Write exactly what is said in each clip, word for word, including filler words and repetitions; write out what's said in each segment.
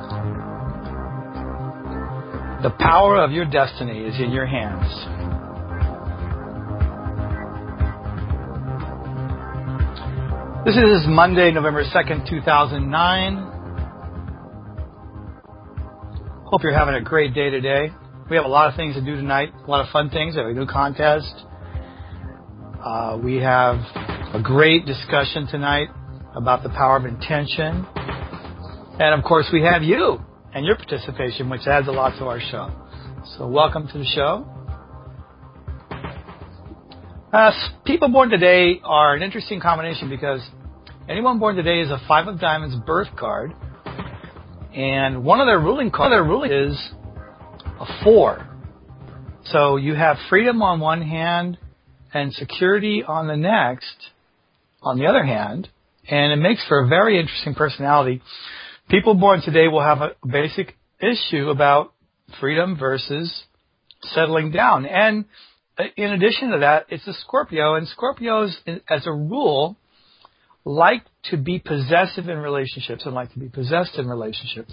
The power of your destiny is in your hands. This is Monday, November second, two thousand nine. Hope you're having a great day today. We have a lot of things to do tonight, a lot of fun things. We have a new contest. Uh, we have a great discussion tonight about the power of intention. And, of course, we have you and your participation, which adds a lot to our show. So welcome to the show. Uh, people born today are an interesting combination because anyone born today is a Five of Diamonds birth card. And one of their ruling cards their ruling is a four. So you have freedom on one hand and security on the next on the other hand. And it makes for a very interesting personality. People born today will have a basic issue about freedom versus settling down. And in addition to that, it's a Scorpio. And Scorpios, as a rule, like to be possessive in relationships and like to be possessed in relationships.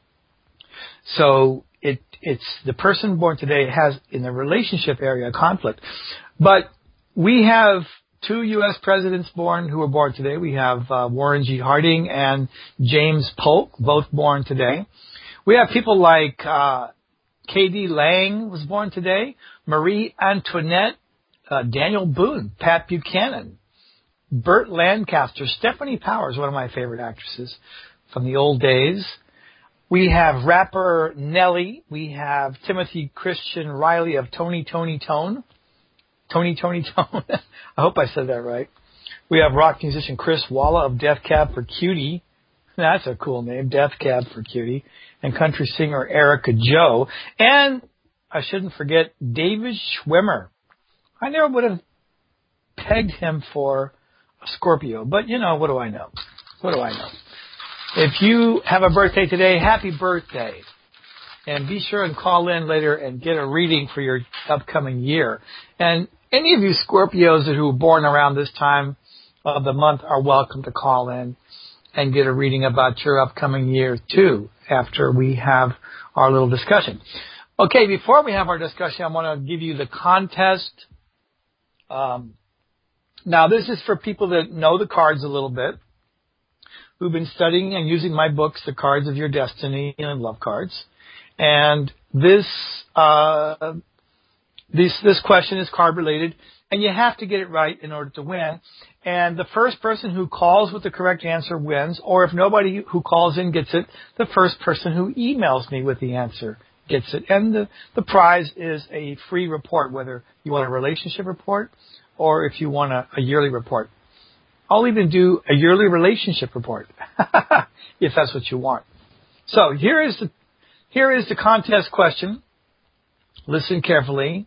So it it's the person born today has, in the relationship area, a conflict. But we have two U S presidents born who were born today. We have uh, Warren G. Harding and James Polk, both born today. We have people like uh, K D. Lang was born today, Marie Antoinette, uh, Daniel Boone, Pat Buchanan, Burt Lancaster, Stephanie Powers, one of my favorite actresses from the old days. We have rapper Nelly. We have Timothy Christian Riley of Tony Tony Tone. Tony Tony Tone. I hope I said that right. We have rock musician Chris Walla of Death Cab for Cutie. That's a cool name, Death Cab for Cutie. And country singer Erica Joe. And I shouldn't forget David Schwimmer. I never would have pegged him for a Scorpio, but you know, what do I know? What do I know? If you have a birthday today, happy birthday. And be sure and call in later and get a reading for your upcoming year. And any of you Scorpios who were born around this time of the month are welcome to call in and get a reading about your upcoming year, too, after we have our little discussion. Okay, before we have our discussion, I want to give you the contest. Um, now, this is for people that know the cards a little bit, who've been studying and using my books, The Cards of Your Destiny and Love Cards. And this, uh, this, this question is card related, and you have to get it right in order to win. And the first person who calls with the correct answer wins, or if nobody who calls in gets it, the first person who emails me with the answer gets it. And the, the prize is a free report, whether you want a relationship report or if you want a, a yearly report. I'll even do a yearly relationship report, if that's what you want. So here is the Here is the contest question. Listen carefully.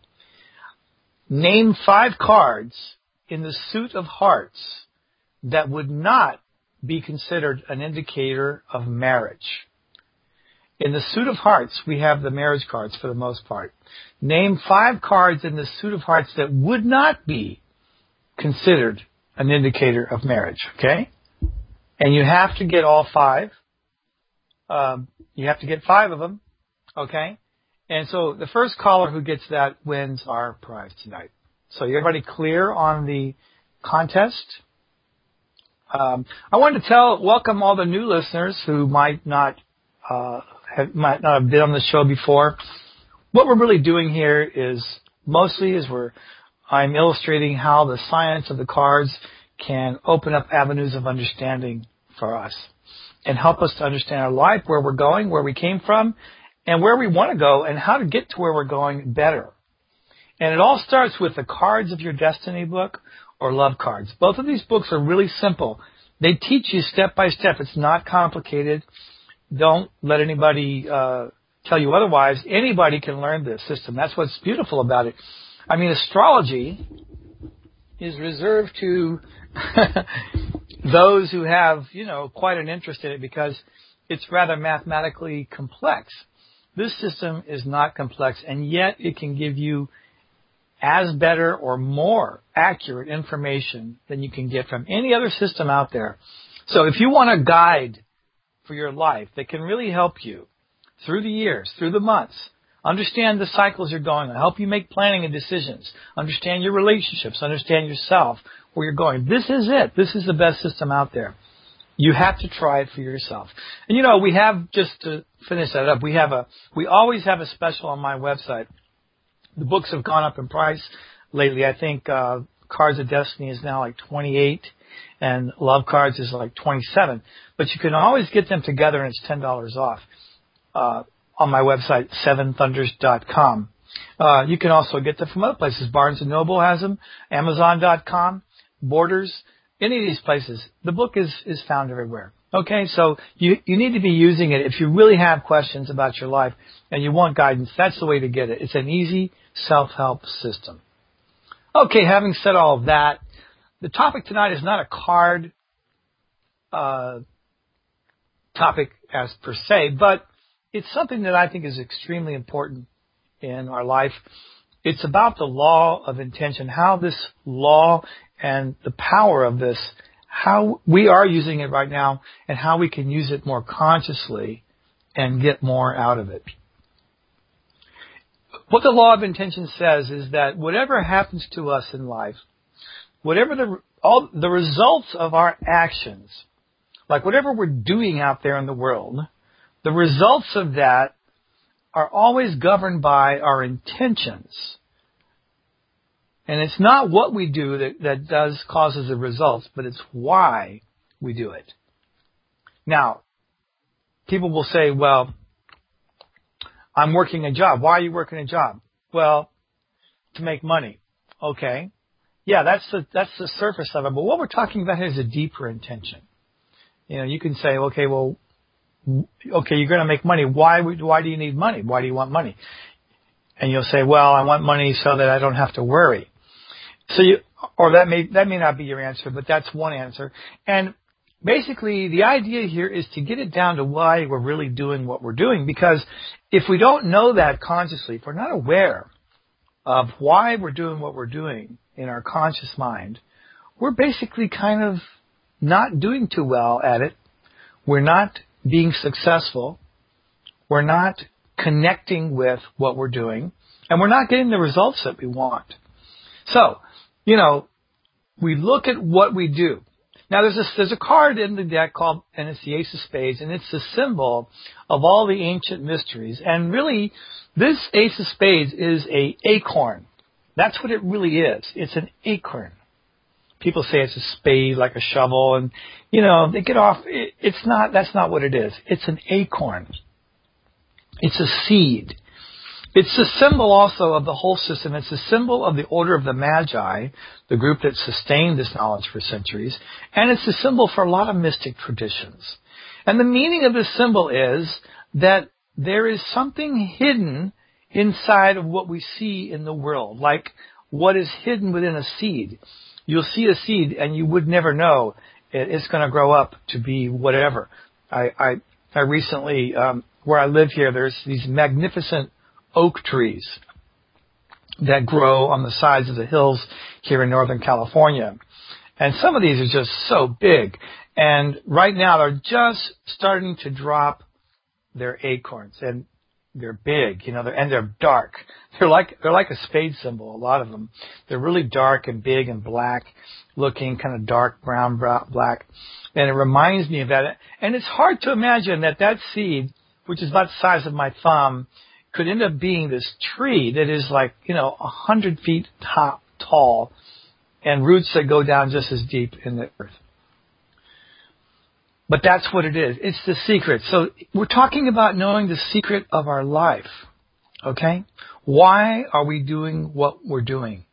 Name five cards in the suit of hearts that would not be considered an indicator of marriage. In the suit of hearts, we have the marriage cards for the most part. Name five cards in the suit of hearts that would not be considered an indicator of marriage, okay? And you have to get all five. Um, you have to get five of them, okay? And so the first caller who gets that wins our prize tonight. So everybody clear on the contest? Um, I wanted to tell, welcome all the new listeners who might not uh, have might not have been on the show before. What we're really doing here is mostly is we're I'm illustrating how the science of the cards can open up avenues of understanding for us and help us to understand our life, where we're going, where we came from, and where we want to go, and how to get to where we're going better. And it all starts with the Cards of Your Destiny book or Love Cards. Both of these books are really simple. They teach you step by step. It's not complicated. Don't let anybody uh, tell you otherwise. Anybody can learn this system. That's what's beautiful about it. I mean, astrology is reserved to those who have, you know, quite an interest in it because it's rather mathematically complex. This system is not complex, and yet it can give you as better or more accurate information than you can get from any other system out there. So if you want a guide for your life that can really help you through the years, through the months. Understand the cycles you're going on. Help you make planning and decisions. Understand your relationships. Understand yourself, where you're going. This is it. This is the best system out there. You have to try it for yourself. And you know, we have, just to finish that up, we have a, we always have a special on my website. The books have gone up in price lately. I think, uh, Cards of Destiny is now like twenty-eight and Love Cards is like twenty-seven. But you can always get them together and it's ten dollars off, uh, on my website, seven thunders dot com. Uh, you can also get them from other places. Barnes and Noble has them, Amazon dot com, Borders, any of these places. The book is, is found everywhere. Okay, so you, you need to be using it. If you really have questions about your life and you want guidance, that's the way to get it. It's an easy self-help system. Okay, having said all of that, the topic tonight is not a card uh, topic as per se, but it's something that I think is extremely important in our life. It's about the law of intention, how this law and the power of this, how we are using it right now, and how we can use it more consciously and get more out of it. What the law of intention says is that whatever happens to us in life, whatever the all the results of our actions, like whatever we're doing out there in the world, the results of that are always governed by our intentions. And it's not what we do that, that does causes the results, but it's why we do it. Now, people will say, well, I'm working a job. Why are you working a job? Well, to make money. Okay. Yeah, that's the, that's the surface of it. But what we're talking about here is a deeper intention. You know, you can say, okay, well, okay, you're going to make money. Why would, why do you need money? Why do you want money? And you'll say, well, I want money so that I don't have to worry. So you, or that may, that may not be your answer, but that's one answer. And basically, the idea here is to get it down to why we're really doing what we're doing. Because if we don't know that consciously, if we're not aware of why we're doing what we're doing in our conscious mind, we're basically kind of not doing too well at it. We're not being successful. We're not connecting with what we're doing. And we're not getting the results that we want. So, you know, we look at what we do. Now, there's a, there's a card in the deck called, and it's the Ace of Spades, and it's the symbol of all the ancient mysteries. And really, this Ace of Spades is a acorn. That's what it really is. It's an acorn. People say it's a spade, like a shovel, and, you know, they get off. It, it's not, that's not what it is. It's an acorn. It's a seed. It's a symbol also of the whole system. It's a symbol of the Order of the Magi, the group that sustained this knowledge for centuries. And it's a symbol for a lot of mystic traditions. And the meaning of this symbol is that there is something hidden inside of what we see in the world, like what is hidden within a seed. You'll see a seed and you would never know it's going to grow up to be whatever. I, I, I recently, um, where I live here, there's these magnificent oak trees that grow on the sides of the hills here in Northern California. And some of these are just so big. And right now they're just starting to drop their acorns. And they're big, you know, they're, and they're dark. They're like, they're like a spade symbol, a lot of them. They're really dark and big and black looking, kind of dark brown, brown black. And it reminds me of that. And it's hard to imagine that that seed, which is about the size of my thumb, could end up being this tree that is like, you know, a hundred feet top, tall, and roots that go down just as deep in the earth. But that's what it is. It's the secret. So we're talking about knowing the secret of our life. Okay? Why are we doing what we're doing?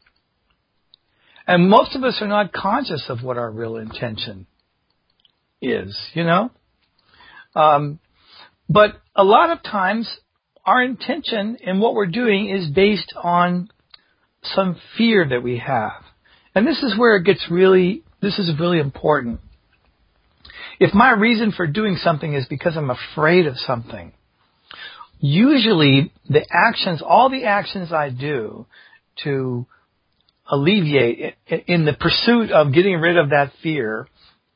And most of us are not conscious of what our real intention is, you know? Um, but a lot of times, our intention in what we're doing is based on some fear that we have. And this is where it gets really, this is really important. If my reason for doing something is because I'm afraid of something, usually the actions, all the actions I do to alleviate, in the pursuit of getting rid of that fear,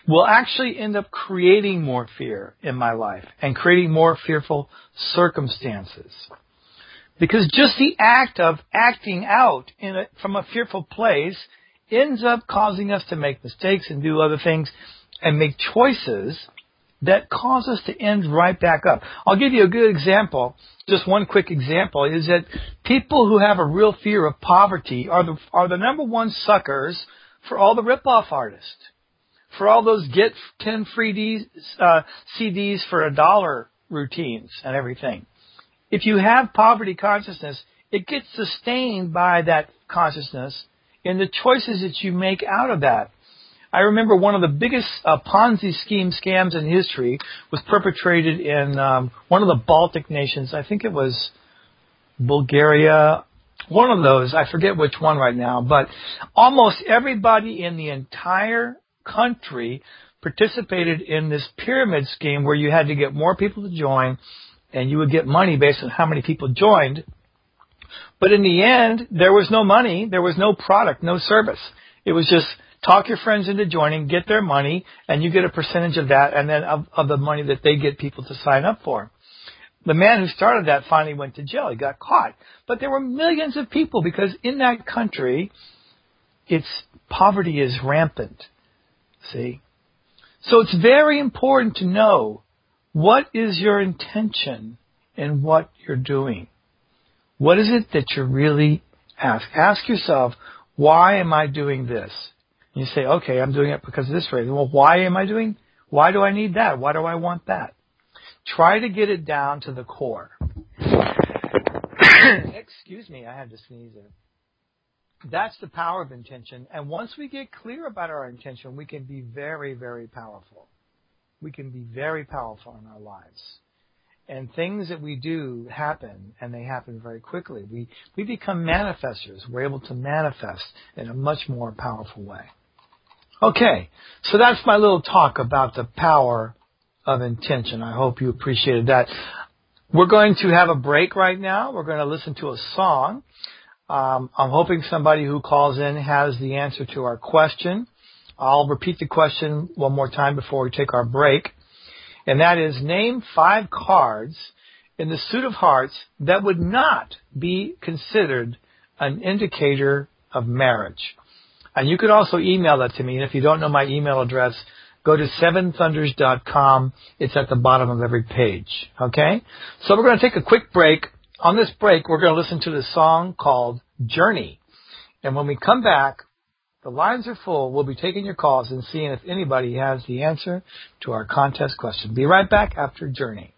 will actually end up creating more fear in my life and creating more fearful circumstances. Because just the act of acting out in a, from a fearful place ends up causing us to make mistakes and do other things and make choices that cause us to end right back up. I'll give you a good example. Just one quick example is that people who have a real fear of poverty are the are the number one suckers for all the rip-off artists, for all those get ten free Ds, uh, C Ds for a dollar routines and everything. If you have poverty consciousness, it gets sustained by that consciousness in the choices that you make out of that. I remember one of the biggest uh, Ponzi scheme scams in history was perpetrated in um, one of the Baltic nations. I think it was Bulgaria, one of those. I forget which one right now. But almost everybody in the entire country participated in this pyramid scheme where you had to get more people to join, and you would get money based on how many people joined. But in the end, there was no money, there was no product, no service. It was just talk your friends into joining, get their money, and you get a percentage of that, and then of, of the money that they get people to sign up for. The man who started that finally went to jail. He got caught. But there were millions of people because in that country, it's poverty is rampant. See? So it's very important to know what is your intention in what you're doing. What is it that you're really ask? Ask yourself, why am I doing this? And you say, okay, I'm doing it because of this reason. Well, why am I doing? Why do I need that? Why do I want that? Try to get it down to the core. Excuse me, I had to sneeze there. That's the power of intention. And once we get clear about our intention, we can be very, very powerful. We can be very powerful in our lives. And things that we do happen, and they happen very quickly. We we become manifestors. We're able to manifest in a much more powerful way. Okay, so that's my little talk about the power of intention. I hope you appreciated that. We're going to have a break right now. We're going to listen to a song. Um, I'm hoping somebody who calls in has the answer to our question. I'll repeat the question one more time before we take our break. And that is, name five cards in the suit of hearts that would not be considered an indicator of marriage. And you could also email that to me. And if you don't know my email address, go to seven thunders dot com. It's at the bottom of every page. Okay? So we're going to take a quick break. On this break, we're going to listen to the song called Journey. And when we come back, the lines are full. We'll be taking your calls and seeing if anybody has the answer to our contest question. Be right back after Journey.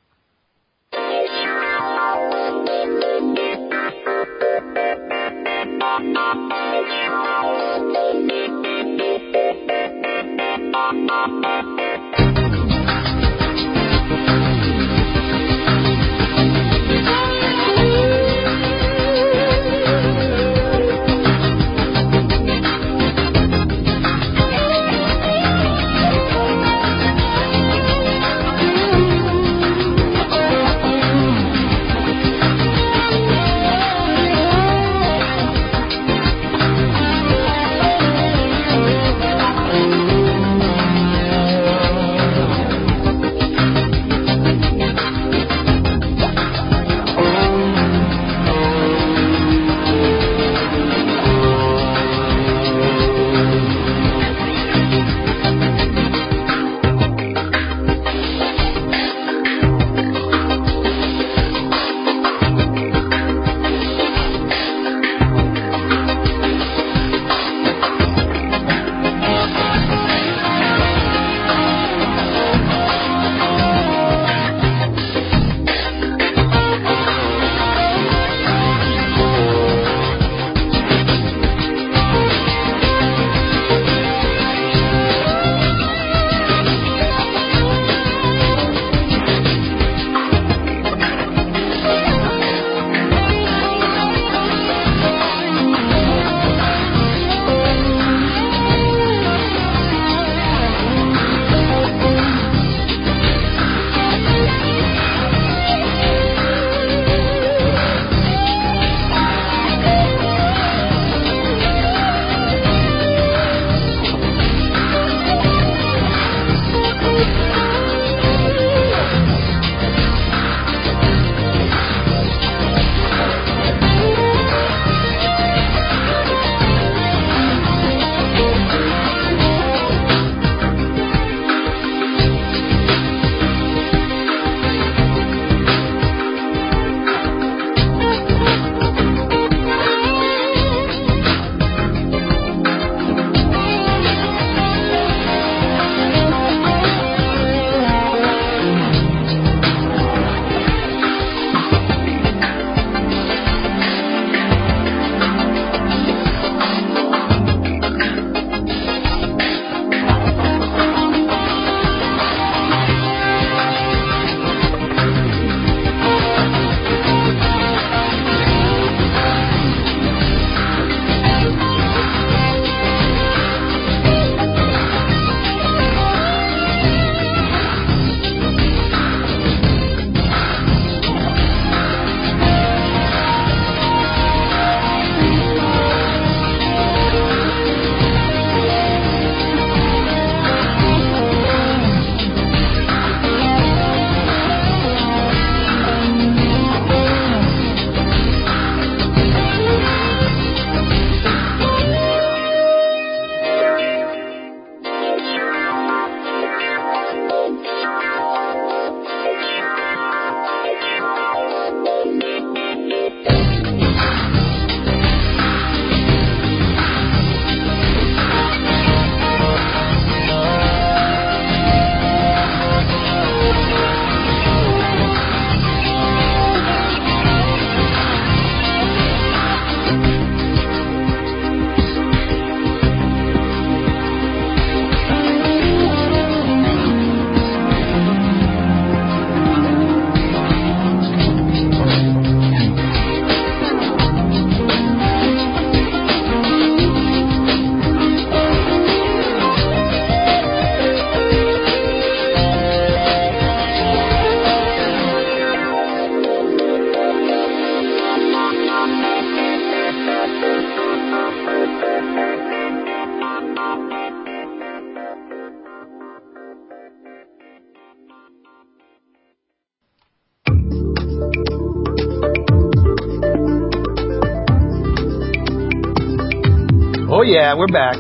Oh yeah, we're back.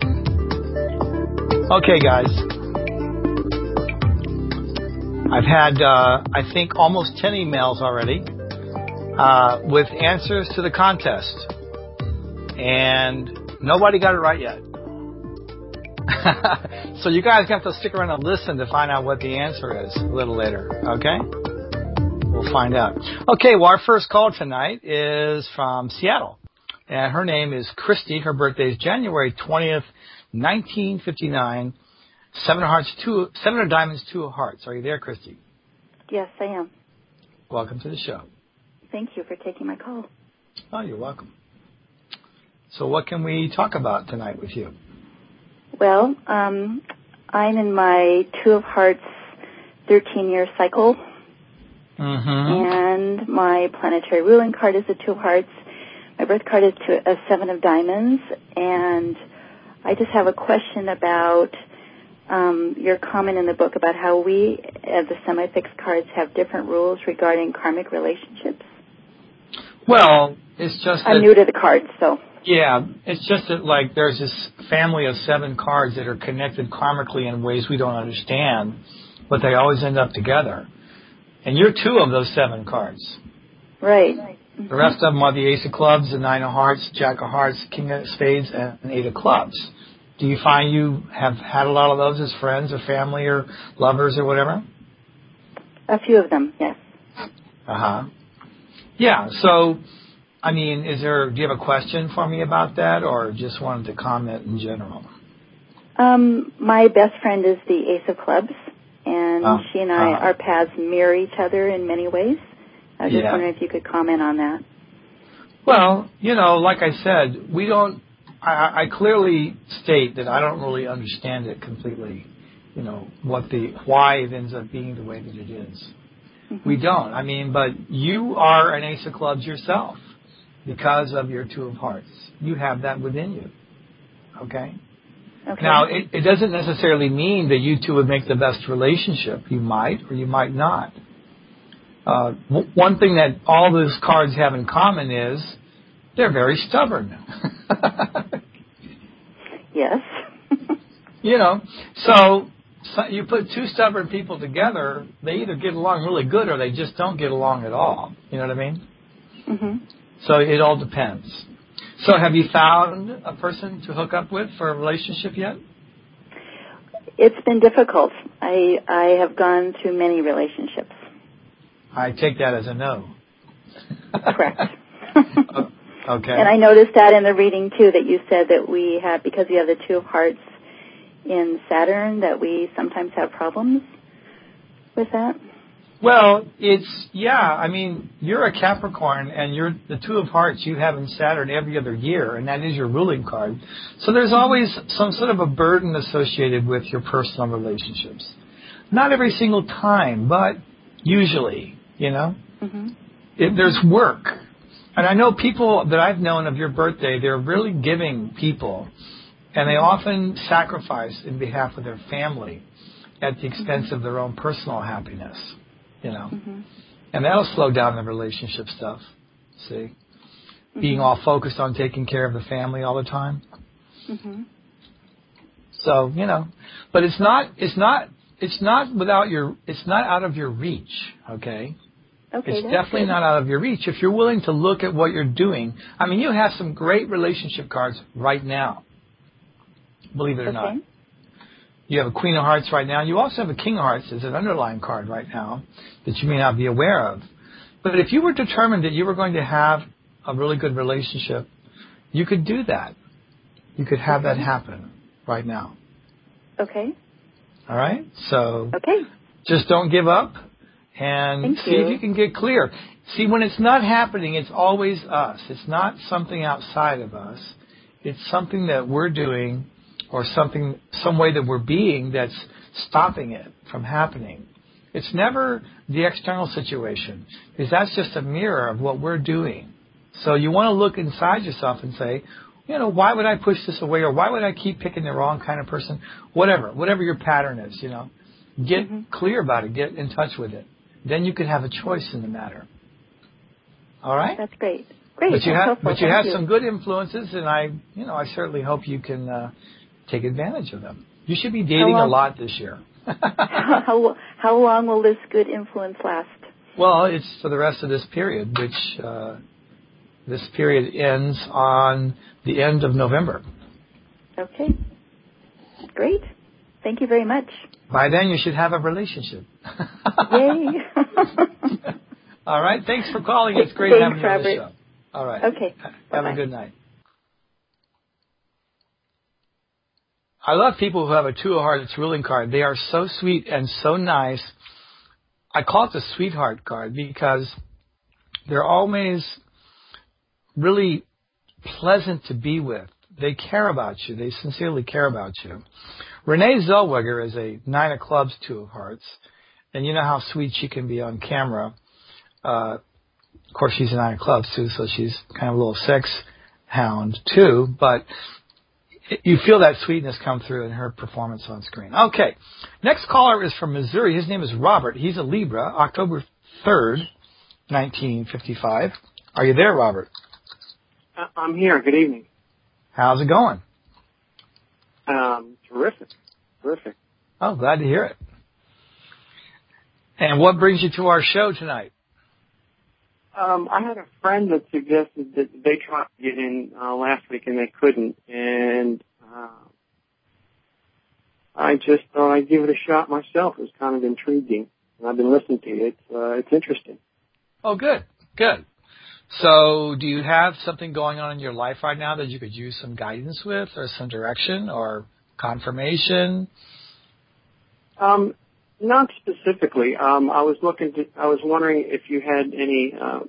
Okay, guys. I've had, uh, I think, almost ten emails already uh, with answers to the contest, and nobody got it right yet. So you guys have to stick around and listen to find out what the answer is a little later. Okay? We'll find out. Okay. Well, our first call tonight is from Seattle. And her name is Christy. Her birthday is January twentieth, nineteen fifty-nine. Seven of hearts, two, seven of diamonds, two of hearts. Are you there, Christy? Yes, I am. Welcome to the show. Thank you for taking my call. Oh, you're welcome. So what can we talk about tonight with you? Well, um, I'm in my two of hearts thirteen-year cycle. Mm-hmm. And my planetary ruling card is a two of hearts. My birth card is to a seven of diamonds, and I just have a question about um, your comment in the book about how we, as the semi-fixed cards, have different rules regarding karmic relationships. Well, it's just I'm that, new to the cards, so. Yeah, it's just that, like, there's this family of seven cards that are connected karmically in ways we don't understand, but they always end up together. And you're two of those seven cards. Right. The rest of them are the Ace of Clubs, the Nine of Hearts, Jack of Hearts, King of Spades, and Eight of Clubs. Do you find you have had a lot of those as friends or family or lovers or whatever? A few of them, yes. Uh-huh. Yeah, so, I mean, is there, do you have a question for me about that or just wanted to comment in general? Um, my best friend is the Ace of Clubs, and uh, she and I, uh-huh. our paths mirror each other in many ways. I was just yeah. wondering if you could comment on that. Well, you know, like I said, we don't, I, I clearly state that I don't really understand it completely, you know, what the, why it ends up being the way that it is. Mm-hmm. We don't. I mean, but you are an Ace of Clubs yourself because of your Two of Hearts. You have that within you. Okay? Okay. Now, it, it doesn't necessarily mean that you two would make the best relationship. You might or you might not. Uh, w- one thing that all those cards have in common is they're very stubborn. Yes. You know, so, so you put two stubborn people together, they either get along really good or they just don't get along at all. You know what I mean? Mm-hmm. So it all depends. So have you found a person to hook up with for a relationship yet? It's been difficult. I I have gone through many relationships. I take that as a no. Correct. Okay. And I noticed that in the reading, too, that you said that we have, because we have the Two of Hearts in Saturn, that we sometimes have problems with that. Well, it's, yeah, I mean, you're a Capricorn, and you're the Two of Hearts you have in Saturn every other year, and that is your ruling card. So there's always some sort of a burden associated with your personal relationships. Not every single time, but usually, you know. Mm-hmm. It, there's work. And I know people that I've known of your birthday, they're really giving people, and they often sacrifice in behalf of their family at the expense mm-hmm. of their own personal happiness. You know, mm-hmm. and that'll slow down the relationship stuff. See, mm-hmm. being all focused on taking care of the family all the time. Mm-hmm. So you know, but it's not, it's not, it's not without your, it's not out of your reach. Okay, okay, it's definitely good. Not out of your reach if you're willing to look at what you're doing. I mean, you have some great relationship cards right now. Believe it or okay. not. You have a Queen of Hearts right now. You also have a King of Hearts as an underlying card right now that you may not be aware of. But if you were determined that you were going to have a really good relationship, you could do that. You could have okay. that happen right now. Okay. All right? So okay. just don't give up and Thank see you. if you can get clear. See, when it's not happening, it's always us. It's not something outside of us. It's something that we're doing or something, some way that we're being that's stopping it from happening. It's never the external situation, because that's just a mirror of what we're doing. So you want to look inside yourself and say, you know, why would I push this away, or why would I keep picking the wrong kind of person? Whatever, whatever your pattern is, you know. Get mm-hmm. clear about it. Get in touch with it. Then you can have a choice in the matter. All right? That's great. Great. But you have, helpful. but you Thank have you. some good influences, and I, you know, I certainly hope you can uh, take advantage of them. You should be dating a lot this year. how, how long will this good influence last? Well, it's for the rest of this period, which uh, this period ends on the end of November. Okay. Great. Thank you very much. By then, you should have a relationship. Yay. All right. Thanks for calling. It's great Thanks, having you on the Robert. show. All right. Okay. Have Bye-bye. a good night. I love people who have a Two of Hearts ruling card. They are so sweet and so nice. I call it the sweetheart card because they're always really pleasant to be with. They care about you. They sincerely care about you. Renee Zellweger is a Nine of Clubs, Two of Hearts. And you know how sweet she can be on camera. Uh, of course, she's a Nine of Clubs, too, so she's kind of a little sex hound, too. But you feel that sweetness come through in her performance on screen. Okay. Next caller is from Missouri. His name is Robert. He's a Libra, October third, nineteen fifty-five. Are you there, Robert? I'm here. Good evening. How's it going? Um, terrific. Terrific. Oh, glad to hear it. And what brings you to our show tonight? Um, I had a friend that suggested that they tried to get in uh, last week and they couldn't, and uh, I just thought I'd give it a shot myself. It was kind of intriguing, and I've been listening to it. Uh, it's interesting. Oh, good, good. So do you have something going on in your life right now that you could use some guidance with or some direction or confirmation? Um, not specifically. Um, I was looking to, I was wondering if you had any, uh,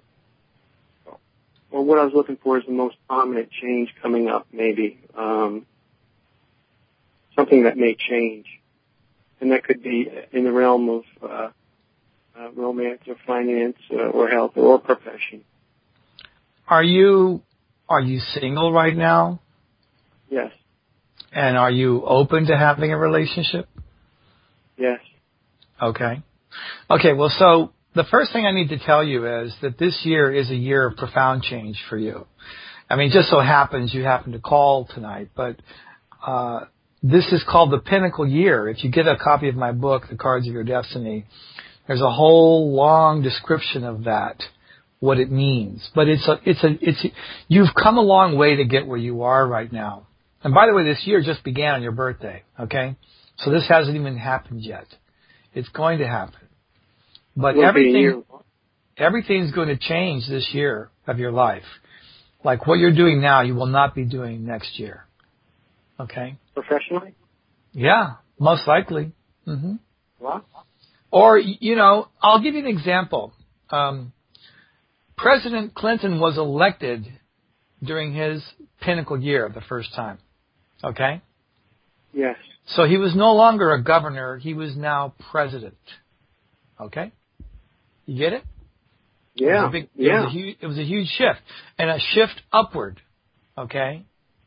or what I was looking for is the most prominent change coming up, maybe. Um, something that may change. And that could be in the realm of uh, uh, romance or finance uh, or health or profession. Are you are you single right now? Yes. And are you open to having a relationship? Yes. Okay. Okay, well, so the first thing I need to tell you is that this year is a year of profound change for you. I mean, it just so happens you happen to call tonight, but uh, this is called the Pinnacle Year. If you get a copy of my book, The Cards of Your Destiny, there's a whole long description of that, what it means. But it's a, it's a, it's, a, you've come a long way to get where you are right now. And by the way, this year just began on your birthday, okay? So this hasn't even happened yet. It's going to happen. But everything, everything's going to change this year of your life. Like what you're doing now, you will not be doing next year. Okay? Professionally? Yeah, most likely. Mm-hmm. What? Or, you know, I'll give you an example. Um, President Clinton was elected during his pinnacle year the first time. Okay? Yes. So he was no longer a governor. He was now president. Okay? You get it? Yeah. It was a, big, it yeah. was a huge, it was a huge shift. And a shift upward. Okay?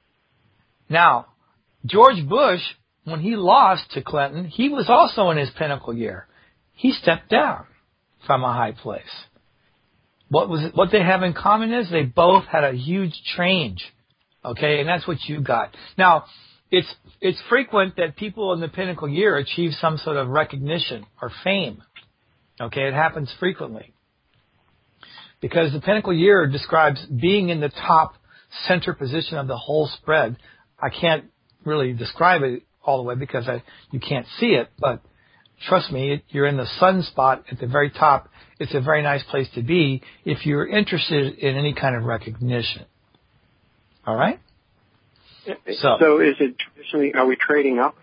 Now, George Bush, when he lost to Clinton, he was also in his pinnacle year. He stepped down from a high place. What was it, what they have in common is they both had a huge change. Okay? And that's what you got. Now, it's it's frequent that people in the pinnacle year achieve some sort of recognition or fame. Okay? It happens frequently. Because the pinnacle year describes being in the top center position of the whole spread. I can't really describe it all the way because I, you can't see it, but trust me, you're in the sun spot at the very top. It's a very nice place to be if you're interested in any kind of recognition. All right? So, so is it traditionally, are we trading up?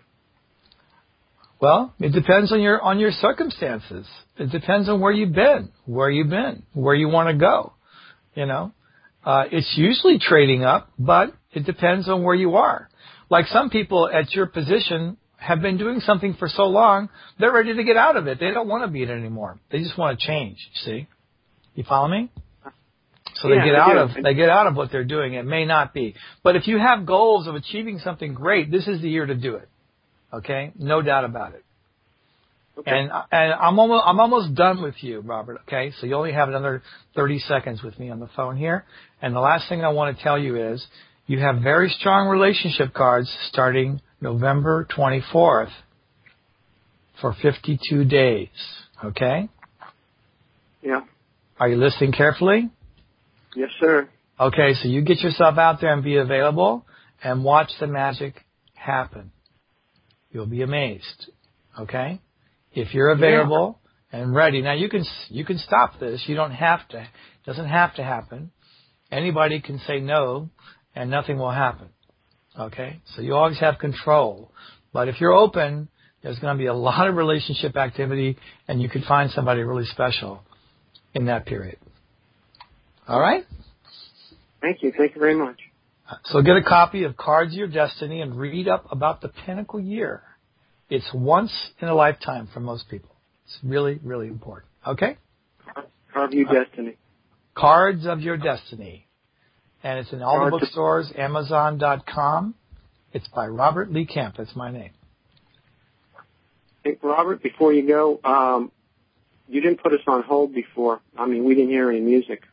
Well, it depends on your on your circumstances. It depends on where you've been, where you've been, where you want to go. You know, uh, it's usually trading up, but it depends on where you are. Like some people at your position have been doing something for so long, they're ready to get out of it. They don't want to be it anymore. They just want to change. See, you follow me? So they yeah, get I out do. of they get out of what they're doing. It may not be, but if you have goals of achieving something great, this is the year to do it. Okay, no doubt about it. Okay. And and I'm almost I'm almost done with you, Robert. Okay, so you only have another thirty seconds with me on the phone here. And the last thing I want to tell you is you have very strong relationship cards starting November twenty-fourth for fifty-two days. Okay. Yeah. Are you listening carefully? Yes, sir. Okay, so you get yourself out there and be available and watch the magic happen. You'll be amazed. Okay? If you're available yeah. and ready. Now you can you can stop this. You don't have to. It doesn't have to happen. Anybody can say no and nothing will happen. Okay? So you always have control. But if you're open, there's going to be a lot of relationship activity and you can find somebody really special in that period. All right? Thank you. Thank you very much. So get a copy of Cards of Your Destiny and read up about the Pinnacle Year. It's once in a lifetime for most people. It's really, really important. Okay? Cards of Your Destiny. Cards of Your Destiny. And it's in all Cards the bookstores, Amazon dot com. It's by Robert Lee Camp. That's my name. Hey, Robert, before you go, um, you didn't put us on hold before. I mean, we didn't hear any music.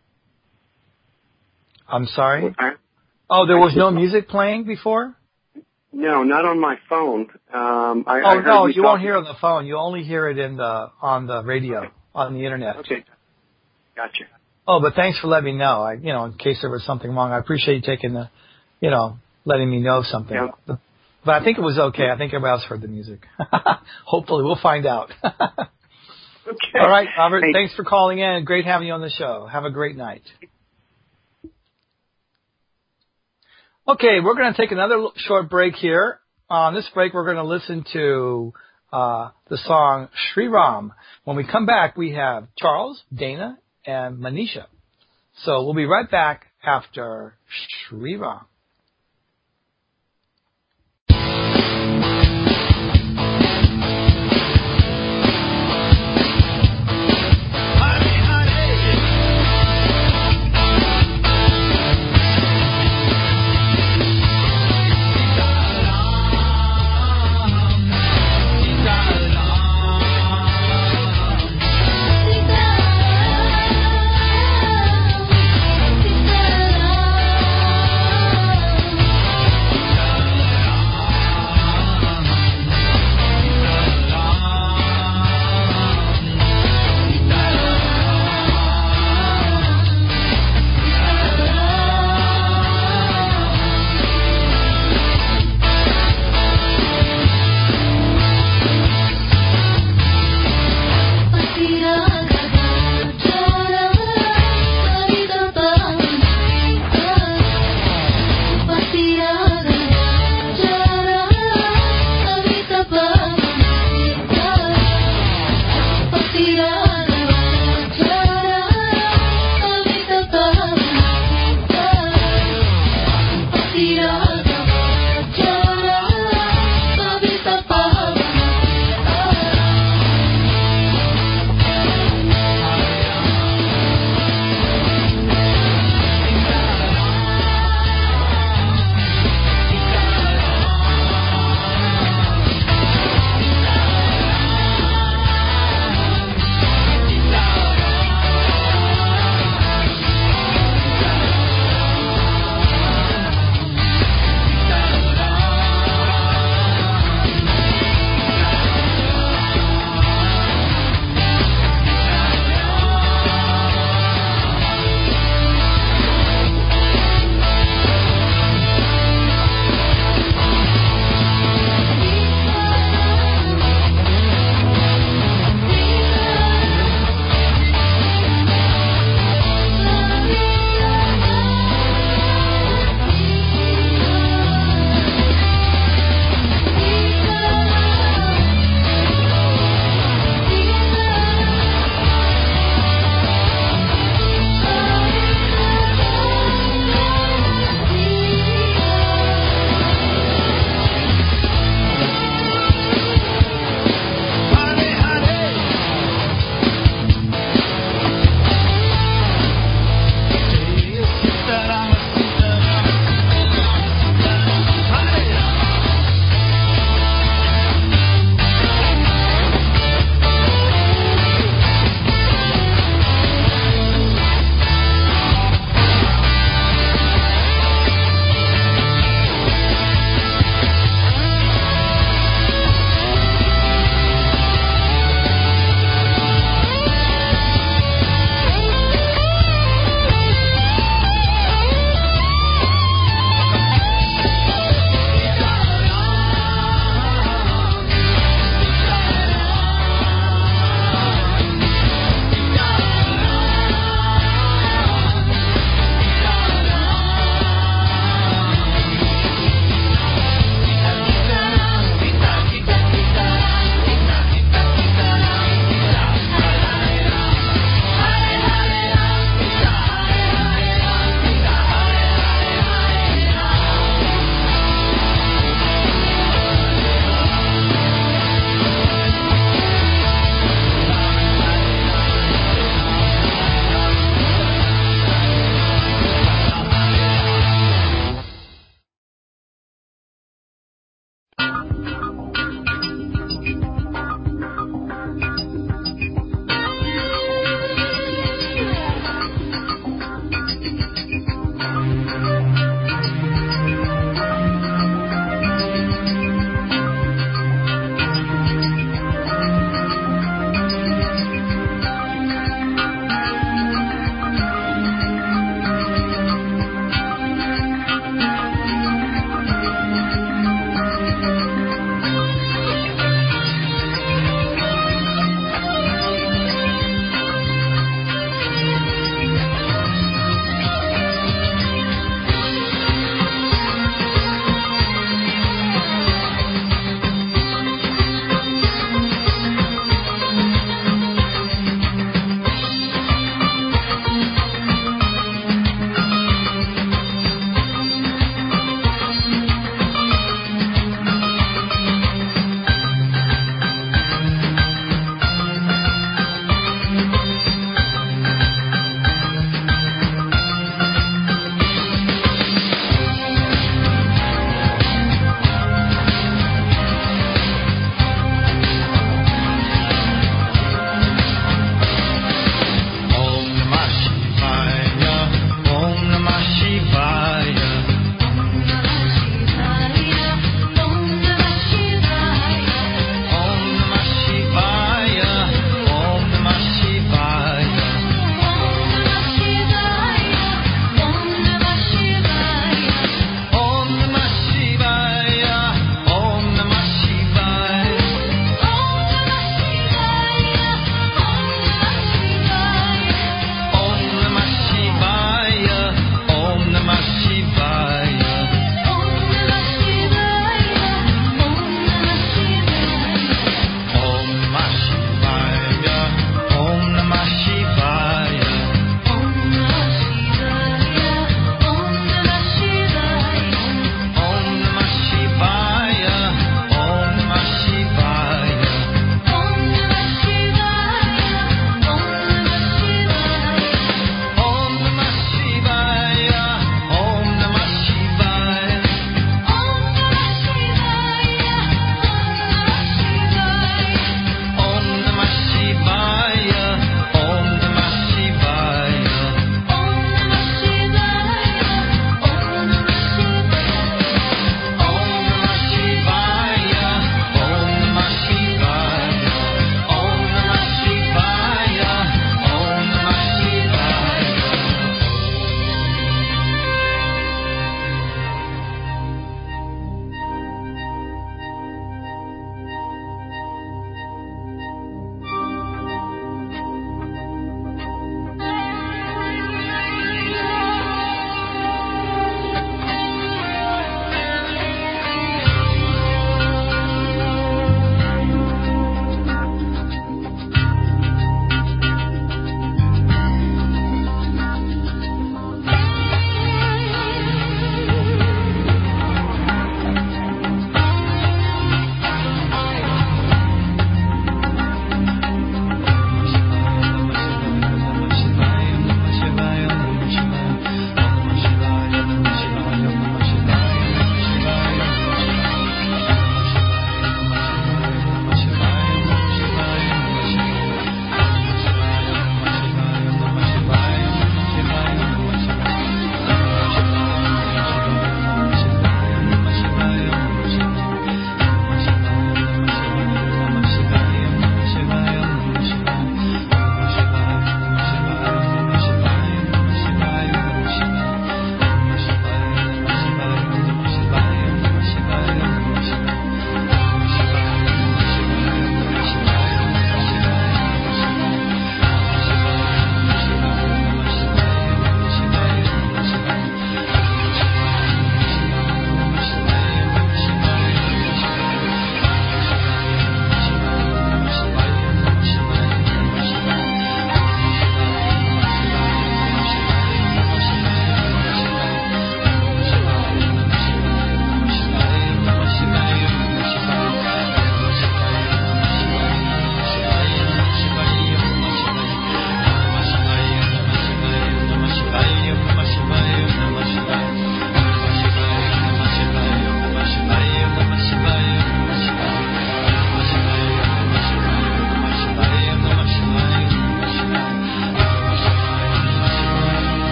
I'm sorry? Okay. Oh, there was no music playing before? No, not on my phone. Um, I, oh, I heard no, you, you won't hear it on the phone. You only hear it in the on the radio, okay. on the Internet. Okay. Gotcha. Oh, but thanks for letting me know. I, you know, in case there was something wrong, I appreciate you taking the, you know, letting me know something. Yeah. But, but I think it was okay. I think everybody else heard the music. Hopefully, we'll find out. Okay. All right, Robert, hey. thanks for calling in. Great having you on the show. Have a great night. Okay, we're going to take another short break here. On this break, we're going to listen to uh, the song Sri Ram. When we come back, we have Charles, Dana, and Manisha. So we'll be right back after Sri Ram.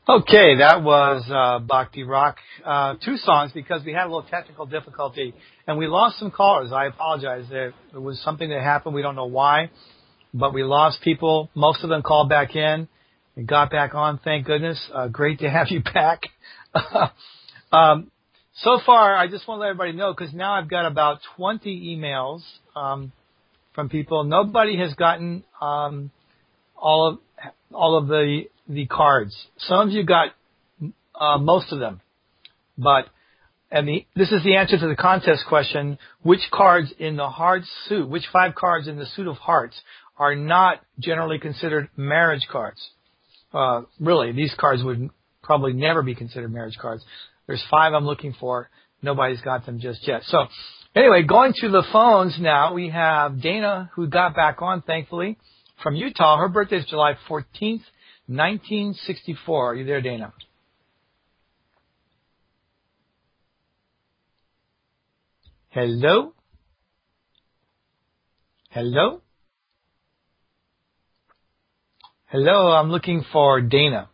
Okay, that was uh, Bhakti Rock. Uh, two songs because we had a little technical difficulty and we lost some callers. I apologize. There, there was something that happened. We don't know why, but we lost people. Most of them called back in and got back on. Thank goodness. Uh, great to have you back. um, so far, I just want to let everybody know because now I've got about twenty emails um, from people. Nobody has gotten um, all of all of the the cards. Some of you got uh, most of them, but and the, this is the answer to the contest question: which cards in the heart suit, which five cards in the suit of hearts are not generally considered marriage cards? Uh, really, these cards would probably never be considered marriage cards. There's five I'm looking for. Nobody's got them just yet. So anyway, going to the phones now, we have Dana who got back on, thankfully, from Utah. Her birthday is July fourteenth. nineteen sixty-four. Are you there, Dana? Hello? Hello? Hello, I'm looking for Dana.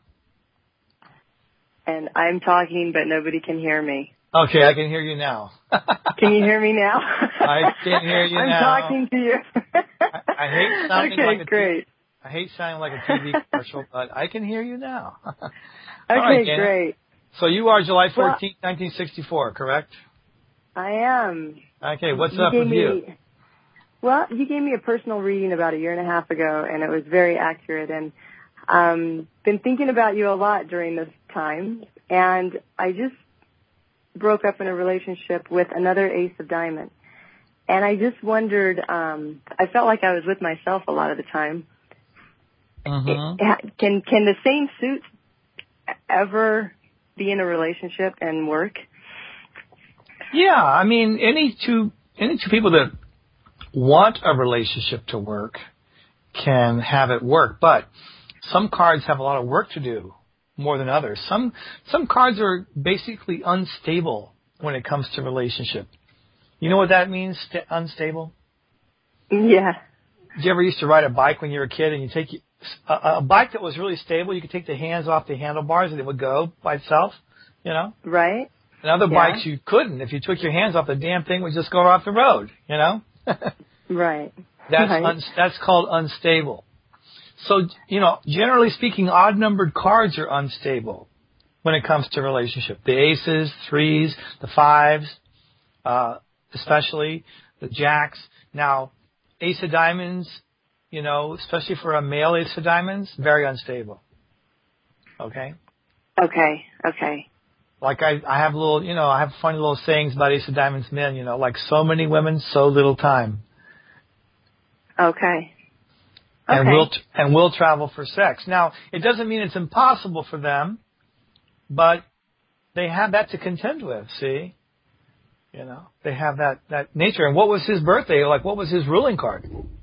And I'm talking, but nobody can hear me. Okay, I can hear you now. Can you hear me now? I can hear you I'm now. I'm talking to you. I, I hate sounding okay, like a great. T V, I hate sounding like a T V commercial, but I can hear you now. Okay, right, great. So you are July fourteenth, well, nineteen sixty-four, correct? I am. Okay, what's you up with me, you? Well, you gave me a personal reading about a year and a half ago, and it was very accurate. And um, been thinking about you a lot during this time, and I just broke up in a relationship with another Ace of Diamonds. And I just wondered, um, I felt like I was with myself a lot of the time. Mm-hmm. It, can can the same suit ever be in a relationship and work? Yeah, I mean, any two any two people that want a relationship to work can have it work, but some cards have a lot of work to do more than others. Some some cards are basically unstable when it comes to relationship. You know what that means, st- unstable? Yeah. Did you ever used to ride a bike when you were a kid and you take a, a bike that was really stable, you could take the hands off the handlebars and it would go by itself, you know? Right. And other yeah. bikes you couldn't. If you took your hands off, the damn thing would just go off the road, you know? Right. That's right. Un- that's called unstable. So, you know, generally speaking, odd-numbered cards are unstable when it comes to relationship. The aces, threes, the fives, uh, especially the jacks. Now, Ace of Diamonds, you know, especially for a male Ace of Diamonds, very unstable. Okay? Okay, okay. Like I, I have little, you know, I have funny little sayings about Ace of Diamonds men, you know, like so many women, so little time. Okay. And okay. will and will travel for sex. Now, it doesn't mean it's impossible for them, but they have that to contend with. See, you know, they have that that nature. And what was his birthday? Like, what was his ruling card?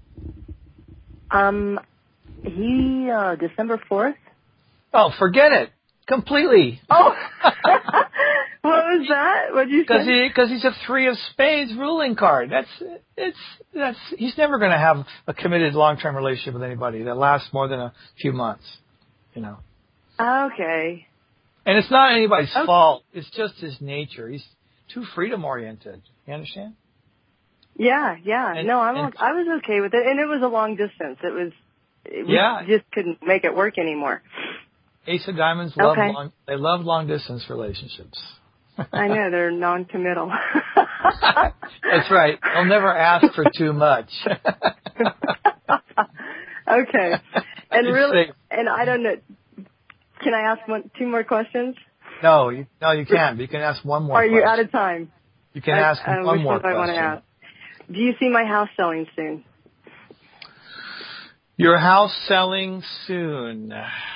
Um, he uh, December fourth. Oh, forget it completely. Oh, what was that? What did you say? Because he because he's a three of spades ruling card. That's it's that's he's never going to have a committed long term relationship with anybody that lasts more than a few months. You know. Okay. And it's not anybody's okay. fault. It's just his nature. He's too freedom oriented. You understand? Yeah, yeah. And, no, I'm and, I was okay with it, and it was a long distance. It was we yeah. just couldn't make it work anymore. Ace of Diamonds love okay. long. They love long distance relationships. I know they're non-committal. That's right. They'll never ask for too much. Okay. And really, say, and I don't know. Can I ask one, two more questions? No, you, no, you can't. You can ask one more. Are question. you out of time? You can I, ask uh, one which more ones question. I want to ask. Do you see my house selling soon? Your house selling soon.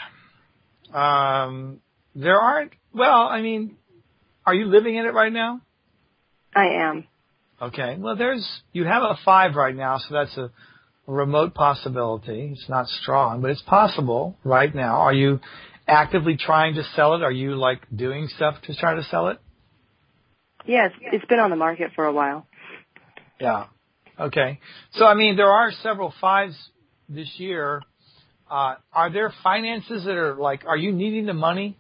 Um, there aren't. Well, I mean, are you living in it right now? I am. Okay. Well, there's you have a five right now, so that's a, a remote possibility. It's not strong, but it's possible right now. Are you actively trying to sell it? Are you like doing stuff to try to sell it? Yes, it's been on the market for a while. Yeah. Okay. So I mean, there are several fives this year. Uh, are there finances that are like, are you needing the money?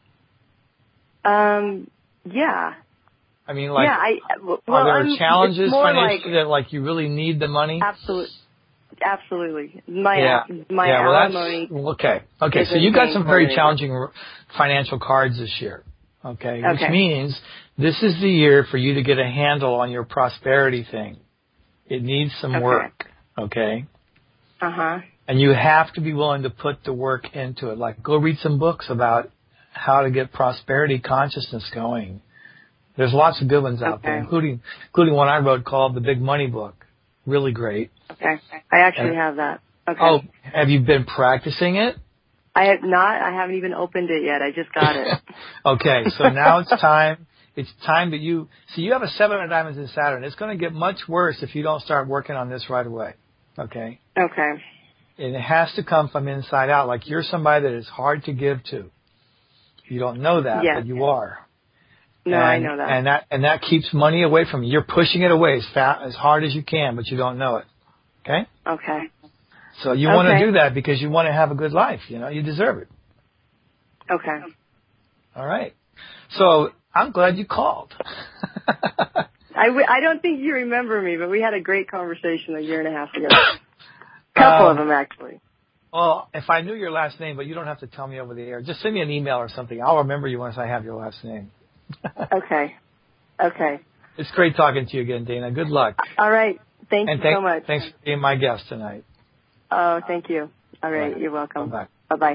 Um, yeah. I mean, like, yeah, I, well, are there I'm, challenges financially like, that like you really need the money? Absolutely. Absolutely. My, yeah. my yeah, well, alimony. That's, okay. Okay. So you got some very challenging financial cards this year. Okay. okay. Which means this is the year for you to get a handle on your prosperity thing. It needs some okay. work. Okay. Uh-huh. And you have to be willing to put the work into it. Like, go read some books about how to get prosperity consciousness going. There's lots of good ones out okay. there, including including one I wrote called The Big Money Book. Really great. Okay. I actually and, have that. Okay. Oh, have you been practicing it? I have not. I haven't even opened it yet. I just got it. Okay, so now it's time. It's time that you see. You have a seven of diamonds in Saturn. It's going to get much worse if you don't start working on this right away. Okay. Okay. And it has to come from inside out. Like, you're somebody that is hard to give to. You don't know that, yes. but you are. No, and, I know that. And that and that keeps money away from you. You're pushing it away as fast, as hard as you can, but you don't know it. Okay? Okay. So you okay. want to do that because you want to have a good life. You know, you deserve it. Okay. All right. So I'm glad you called. I, w- I don't think you remember me, but we had a great conversation a year and a half ago. A couple um, of them, actually. Well, if I knew your last name, but you don't have to tell me over the air. Just send me an email or something. I'll remember you once I have your last name. Okay. Okay. It's great talking to you again, Dana. Good luck. All right. Thank and you thank, so much. Thanks for being my guest tonight. Oh, thank you. All right. Bye. You're welcome. Bye-bye. Bye-bye.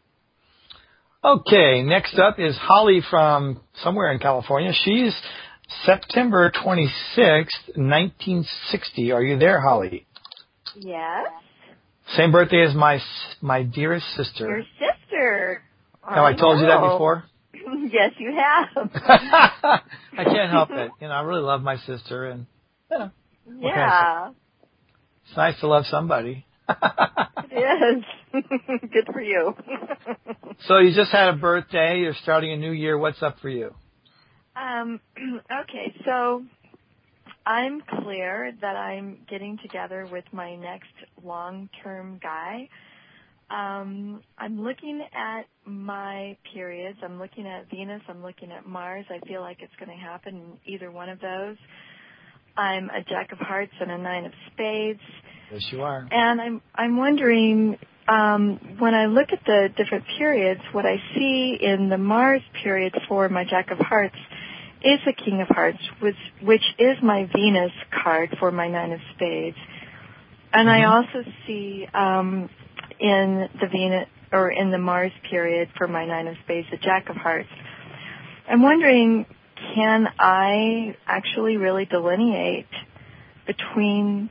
Okay. Next up is Holly from somewhere in California. She's September twenty-sixth, nineteen sixty. Are you there, Holly? Yes. Same birthday as my my dearest sister. Your sister. Have I, I told you that before? Yes, you have. I can't help it. You know, I really love my sister, and you know, yeah, it's nice to love somebody. It is. Good for you. So you just had a birthday. You're starting a new year. What's up for you? Um. Okay, so I'm clear that I'm getting together with my next long-term guy. Um, I'm looking at my periods. I'm looking at Venus. I'm looking at Mars. I feel like it's going to happen in either one of those. I'm a Jack of Hearts and a Nine of Spades. Yes, you are. And I'm I'm wondering, um, when I look at the different periods, what I see in the Mars period for my Jack of Hearts is the King of Hearts, which, which is my Venus card for my Nine of Spades. And mm-hmm. I also see um, in the Venus or in the Mars period for my Nine of Spades, the Jack of Hearts. I'm wondering, can I actually really delineate between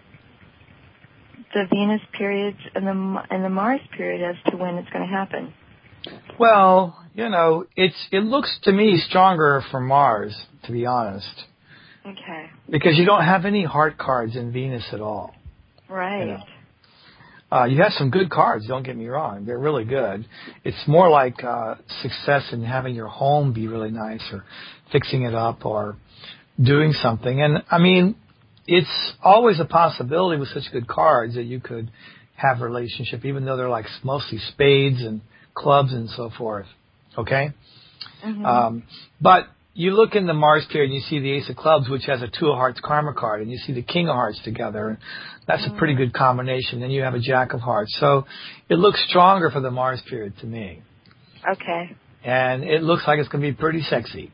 the Venus periods and the and the Mars period as to when it's going to happen? Well, you know, it's it looks to me stronger for Mars, to be honest. Okay. Because you don't have any heart cards in Venus at all. Right. You know? Uh, you have some good cards, don't get me wrong. They're really good. It's more like uh, success in having your home be really nice or fixing it up or doing something. And, I mean, it's always a possibility with such good cards that you could have a relationship, even though they're like mostly spades and clubs and so forth. Okay? Mm-hmm. Um, but you look in the Mars period and you see the Ace of Clubs, which has a Two of Hearts karma card, and you see the King of Hearts together. And that's mm-hmm. a pretty good combination. Then you have a Jack of Hearts. So it looks stronger for the Mars period to me. Okay. And it looks like it's going to be pretty sexy.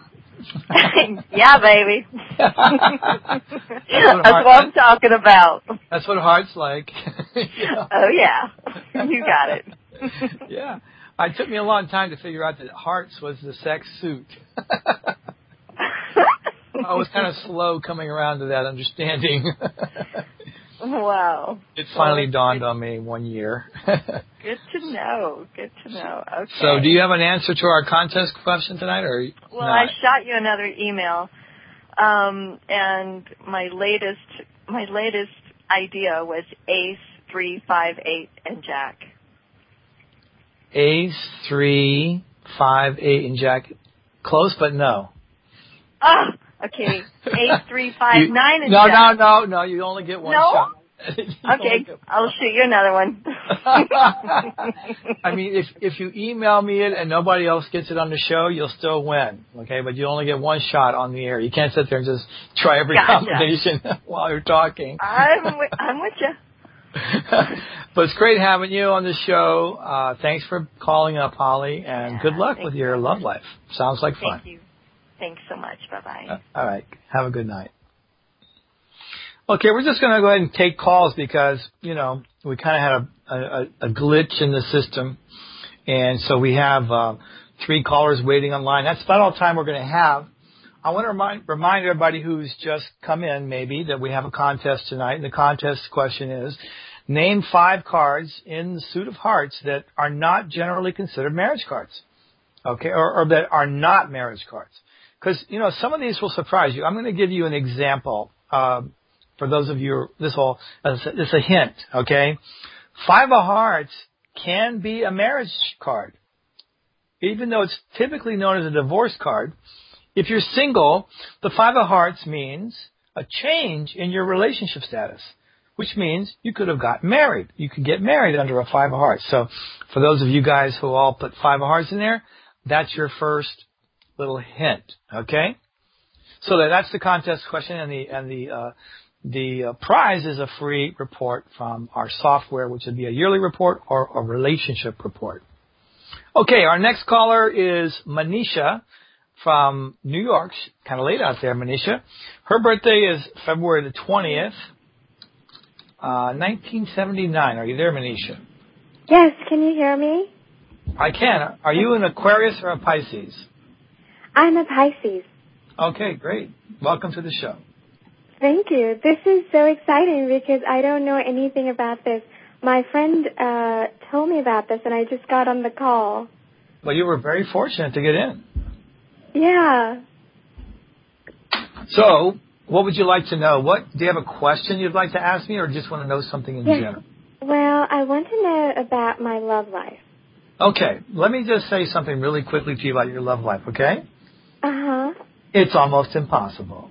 Yeah, baby. that's what, that's heart, what I'm talking about. That's what Heart's like. Yeah. Oh, yeah. You got it. Yeah. It took me a long time to figure out that Hearts was the sex suit. I was kind of slow coming around to that understanding. Wow. It finally well, dawned good. on me one year. Good to know. Good to know. Okay. So do you have an answer to our contest question tonight? Or Well, not? I shot you another email, um, and my latest my latest idea was Ace, three, five, eight, and Jack. Ace, three, five, eight, and Jack. Close, but no. Ah, okay. Ace, three, five, you, nine, and no, Jack. No, no, no, no. You only get one no? shot. Okay, I'll shoot you another one. I mean, if if you email me it and nobody else gets it on the show, you'll still win, okay? But you only get one shot on the air. You can't sit there and just try every Gotcha. combination while you're talking. I'm with, I'm with you. But it's great having you on the show. Uh, thanks for calling up, Holly, and Yeah, good luck thank with you your so love much. life. Sounds like fun. Thank you. Thanks so much. Bye-bye. Uh, all right. Have a good night. Okay, we're just going to go ahead and take calls because, you know, we kind of had a, a, a glitch in the system. And so we have uh, three callers waiting online. That's about all the time we're going to have. I want to remind, remind everybody who's just come in, maybe, that we have a contest tonight. And the contest question is, name five cards in the suit of hearts that are not generally considered marriage cards, okay, or, or that are not marriage cards. Because, you know, some of these will surprise you. I'm going to give you an example. Uh, for those of you, this will, it's a hint, okay? Five of hearts can be a marriage card, even though it's typically known as a divorce card. If you're single, the five of hearts means a change in your relationship status, which means you could have gotten married. You could get married under a five of hearts. So for those of you guys who all put five of hearts in there, that's your first little hint, okay? So that, that's the contest question, and the and the uh, the uh, prize is a free report from our software, which would be a yearly report or a relationship report. Okay, our next caller is Manisha from New York. Kind of late out there, Manisha. Her birthday is February the twentieth, uh, nineteen seventy-nine. Are you there, Manisha? Yes, can you hear me? I can. Are you an Aquarius or a Pisces? I'm a Pisces. Okay, great. Welcome to the show. Thank you. This is so exciting because I don't know anything about this. My friend uh, told me about this, and I just got on the call. Well, you were very fortunate to get in. Yeah. So, what would you like to know? What do you have a question you'd like to ask me, or just want to know something in yes. general? Well, I want to know about my love life. Okay, let me just say something really quickly to you about your love life, okay? Uh-huh. It's almost impossible.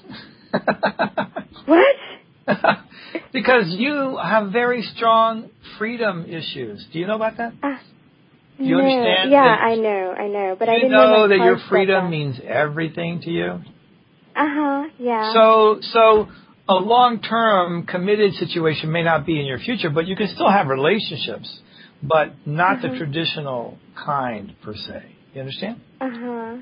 What? Because you have very strong freedom issues. Do you know about that? Uh, Do you no. understand? Yeah, that, I know, I know. But do I you didn't know, know that your cards said freedom that. means everything to you? Uh-huh, yeah. So, so a long-term committed situation may not be in your future, but you can still have relationships, but not uh-huh. the traditional kind, per se. You understand? Uh-huh.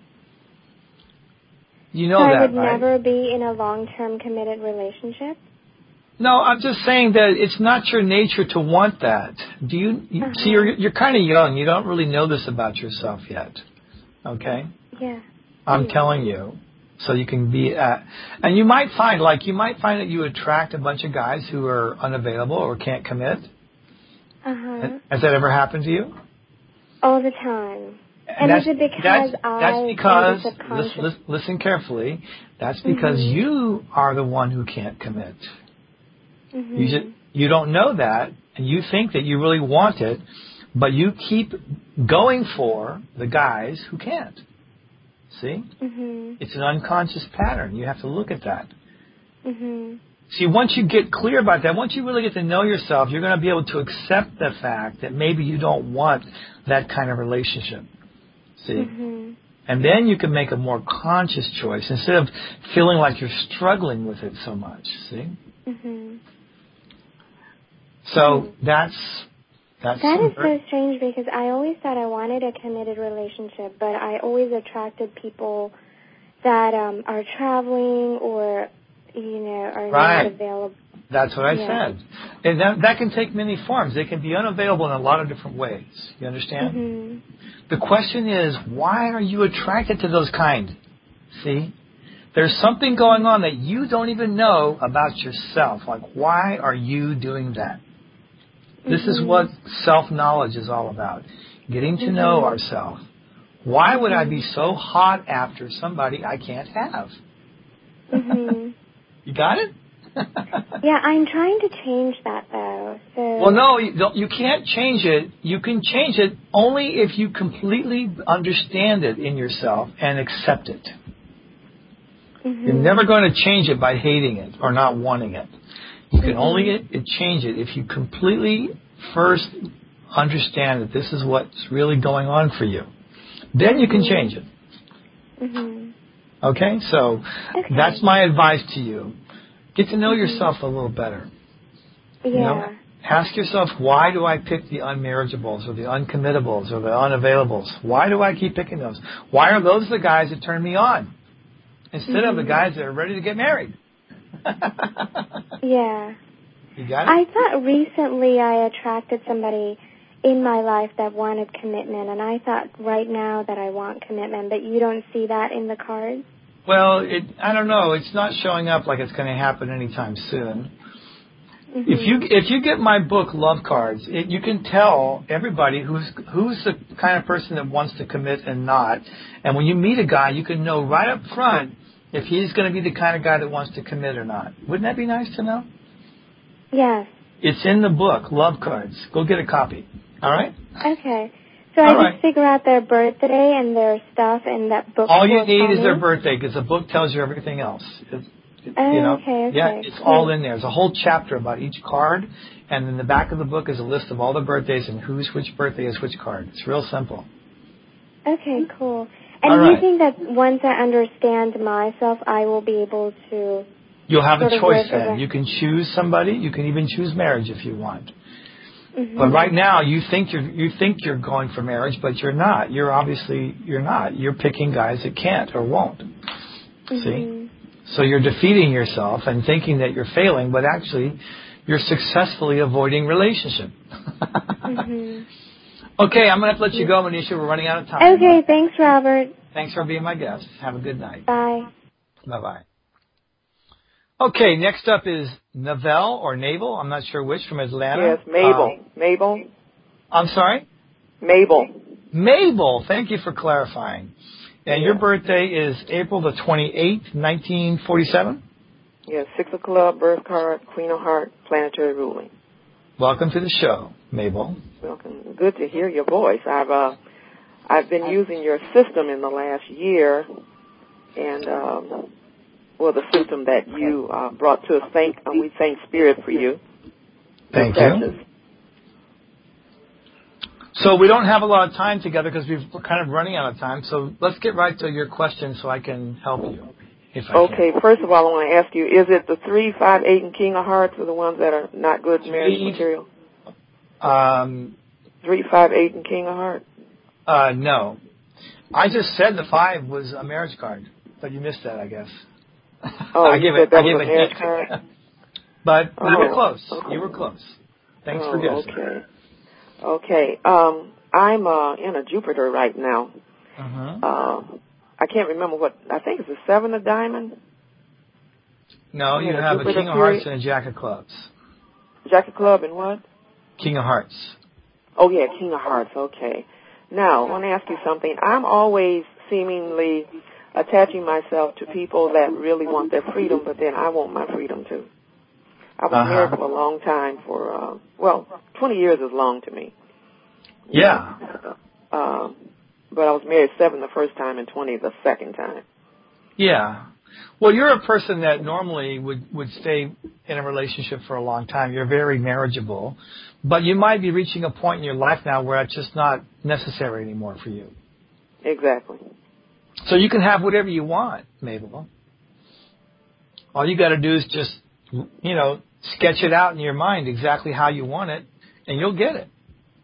You know so that, I would right? never be in a long-term committed relationship? No, I'm just saying that it's not your nature to want that. Do you, you uh-huh. see, you're, you're kind of young. You don't really know this about yourself yet. Okay? Yeah. I'm yeah. telling you. So you can be at, and you might find, like, you might find that you attract a bunch of guys who are unavailable or can't commit. Uh-huh. Has that ever happened to you? All the time. And, and that's, is it because that's, I that's because, subconscious... listen, listen carefully, that's because mm-hmm. you are the one who can't commit. Mm-hmm. You just, you don't know that, and you think that you really want it, but you keep going for the guys who can't. See? Mm-hmm. It's an unconscious pattern. You have to look at that. Mm-hmm. See, once you get clear about that, once you really get to know yourself, you're going to be able to accept the fact that maybe you don't want that kind of relationship. See? Mm-hmm. And then you can make a more conscious choice instead of feeling like you're struggling with it so much. See? Mm-hmm. So mm-hmm. that's that's that is very... so strange because I always thought I wanted a committed relationship, but I always attracted people that um, are traveling or, you know, are right. not available. That's what I yeah. said. And that, that can take many forms. They can be unavailable in a lot of different ways. You understand? Mm-hmm. The question is, why are you attracted to those kind? See? There's something going on that you don't even know about yourself. Like, why are you doing that? Mm-hmm. This is what self-knowledge is all about. Getting to mm-hmm. know ourselves. Why would I be so hot after somebody I can't have? Mm-hmm. You got it? Yeah, I'm trying to change that, though. So. Well, no, you, don't, you can't change it. You can change it only if you completely understand it in yourself and accept it. Mm-hmm. You're never going to change it by hating it or not wanting it. You can mm-hmm. only it, it change it if you completely first understand that this is what's really going on for you. Then you can change it. Mm-hmm. Okay? So okay. that's my advice to you. Get to know mm-hmm. yourself a little better. Yeah. You know? Ask yourself, why do I pick the unmarriageables or the uncommittables or the unavailables? Why do I keep picking those? Why are those the guys that turn me on instead mm-hmm. of the guys that are ready to get married? Yeah. You got it? I thought recently I attracted somebody in my life that wanted commitment, and I thought right now that I want commitment, but you don't see that in the cards? Well, it, I don't know. It's not showing up like it's going to happen anytime soon. Mm-hmm. If you if you get my book, Love Cards, it, you can tell everybody who's who's the kind of person that wants to commit and not. And when you meet a guy, you can know right up front if he's going to be the kind of guy that wants to commit or not. Wouldn't that be nice to know? Yes. It's in the book, Love Cards. Go get a copy. All right? Okay. So All I right. just figure out their birthday and their stuff, and that book. All you need is me? their birthday, because the book tells you everything else. It, it, oh, you know, okay, okay. Yeah, it's all in there. There's a whole chapter about each card, and in the back of the book is a list of all the birthdays and who's which birthday is which card. It's real simple. Okay, cool. And all you right. think that once I understand myself, I will be able to... You'll have a choice then. Around. You can choose somebody. You can even choose marriage if you want. Mm-hmm. But right now, you think you're you think you're going for marriage, but you're not. You're obviously you're not. You're picking guys that can't or won't. Mm-hmm. See, so you're defeating yourself and thinking that you're failing, but actually, you're successfully avoiding relationship. mm-hmm. Okay, I'm gonna have to let you go, Manisha. We're running out of time. Okay, thanks, Robert. Thanks for being my guest. Have a good night. Bye. Bye bye. Okay, next up is Navel or Navel. I'm not sure which, from Atlanta. Yes, Mabel. Uh, Mabel. I'm sorry? Mabel. Mabel. Thank you for clarifying. And yeah. your birthday is April the twenty-eighth, nineteen forty-seven? Yes, Six of Clubs, birth card, Queen of Hearts, planetary ruling. Welcome to the show, Mabel. Welcome. Good to hear your voice. I've uh, I've been using your system in the last year, and um, well, the system that you uh, brought to us. Thank, uh, we thank Spirit for you. Thank you. So we don't have a lot of time together because we're kind of running out of time. So let's get right to your question so I can help you. If I okay, can. First of all, I want to ask you, is it the three, five, eight, and King of Hearts are the ones that are not good marriage three, material? Um, three, five, eight, and King of Hearts? Uh, no. I just said the five was a marriage card, but you missed that, I guess. Oh, I you give said it, that I was give a it marriage card? But oh, you were close. okay. You were close. Thanks oh, for guessing. Okay. Okay. Um, I'm uh, in a Jupiter right now. Uh-huh. Uh, I can't remember what, I think it's a seven of diamond. No, you have a King of Hearts and a Jack of Clubs. Jack of Clubs and what? King of Hearts. Oh, yeah, King of Hearts. Okay. Now, I want to ask you something. I'm always seemingly attaching myself to people that really want their freedom, but then I want my freedom too. I was uh-huh. married for a long time for, uh, well, twenty years is long to me. Yeah. Uh, um, but I was married seven the first time and twenty the second time. Yeah. Well, you're a person that normally would, would stay in a relationship for a long time. You're very marriageable. But you might be reaching a point in your life now where it's just not necessary anymore for you. Exactly. So you can have whatever you want, Mabel. All you got to do is just, you know, sketch it out in your mind exactly how you want it, and you'll get it.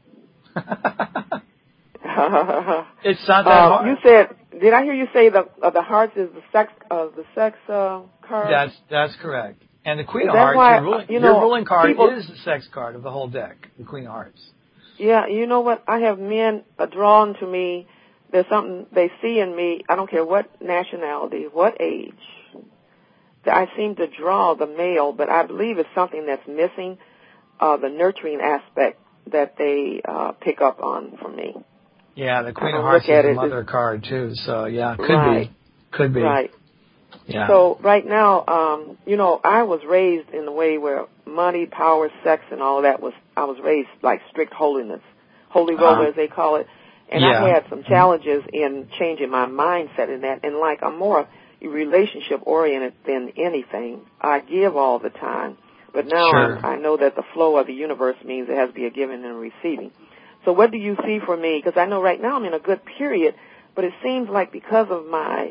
It's not that uh, hard. You said, did I hear you say the uh, the hearts is the sex uh, the sex uh, card? That's that's correct. And the Queen is of Hearts, why, your, ruling, you know, your ruling card people, is the sex card of the whole deck, the Queen of Hearts. Yeah, you know what? I have men uh, drawn to me. There's something they see in me. I don't care what nationality, what age. I seem to draw the male, but I believe it's something that's missing, uh, the nurturing aspect that they uh, pick up on from me. Yeah, the Queen of Hearts is a mother card too, so yeah, could right. be, could be. Right. Yeah. So right now, um, you know, I was raised in a way where money, power, sex, and all that was. I was raised like strict holiness, holy roller uh, as they call it, and yeah. I had some challenges in changing my mindset in that. And like I'm more relationship oriented than anything. I give all the time, But now Sure. I'm, I know that the flow of the universe means it has to be a giving and a receiving. So what do you see for me? Because I know right now I'm in a good period, but it seems like because of my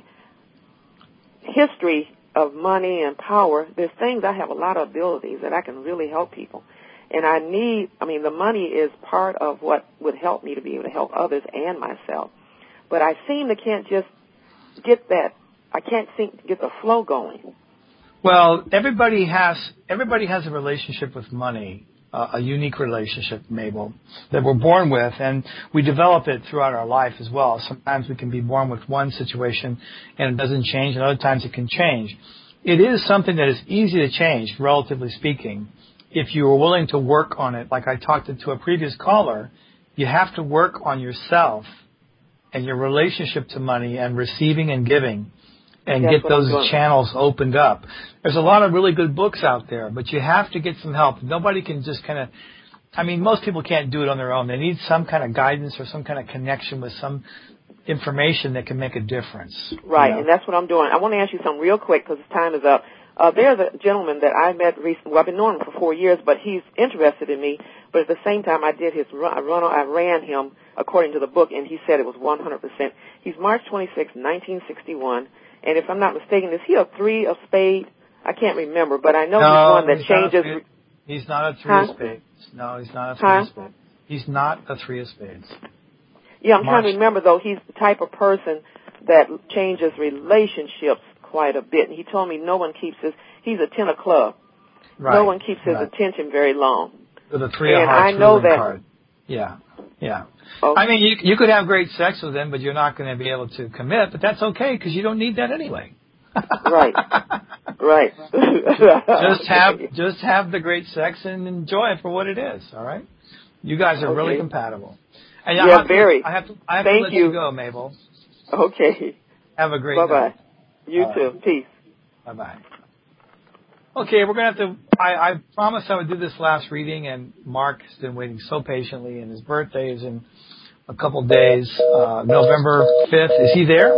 history of money and power, there's things, I have a lot of abilities that I can really help people. And I need, I mean, the money is part of what would help me to be able to help others and myself. But I seem to can't just get that, I can't seem to get the flow going. Well, everybody has everybody has a relationship with money, uh, a unique relationship, Mabel, that we're born with, and we develop it throughout our life as well. Sometimes we can be born with one situation and it doesn't change, and other times it can change. It is something that is easy to change, relatively speaking, if you are willing to work on it. Like I talked to a previous caller, you have to work on yourself and your relationship to money and receiving and giving, and That's get those channels opened up. There's a lot of really good books out there, but you have to get some help. Nobody can just kind of, I mean, most people can't do it on their own. They need some kind of guidance or some kind of connection with some information that can make a difference. Right, You know? and that's what I'm doing. I want to ask you something real quick because time is up. Uh, there's a gentleman that I met recently. Well, I've been knowing him for four years, but he's interested in me. But at the same time, I did his run. I, run, I ran him according to the book, and he said it was one hundred percent. He's March twenty-sixth, nineteen sixty-one. And if I'm not mistaken, is he a three of spades? I can't remember, but I know no, he's one that he's changes. Not three, he's not a three huh? of spades. No, he's not a three huh? of spades. He's not a three of spades. Yeah, I'm March. trying to remember, though. He's the type of person that changes relationships quite a bit. And he told me no one keeps his, he's a ten of club. Right. No one keeps his right. attention very long. With a three and of hearts I know ruling that, card. Yeah, yeah. Okay. I mean, you you could have great sex with him, but you're not going to be able to commit. But that's okay because you don't need that anyway. Right. Right. just have just have the great sex and enjoy it for what it is. All right. You guys are okay. really compatible. And yeah, I have very. To, I have to. I have Thank to let you. you go, Mabel. Okay. Have a great Bye bye. night. You All too. right. Peace. Bye bye. Okay, we're gonna have to. I, I promised I would do this last reading, and Mark has been waiting so patiently, and his birthday is in a couple days, uh, November fifth. Is he there?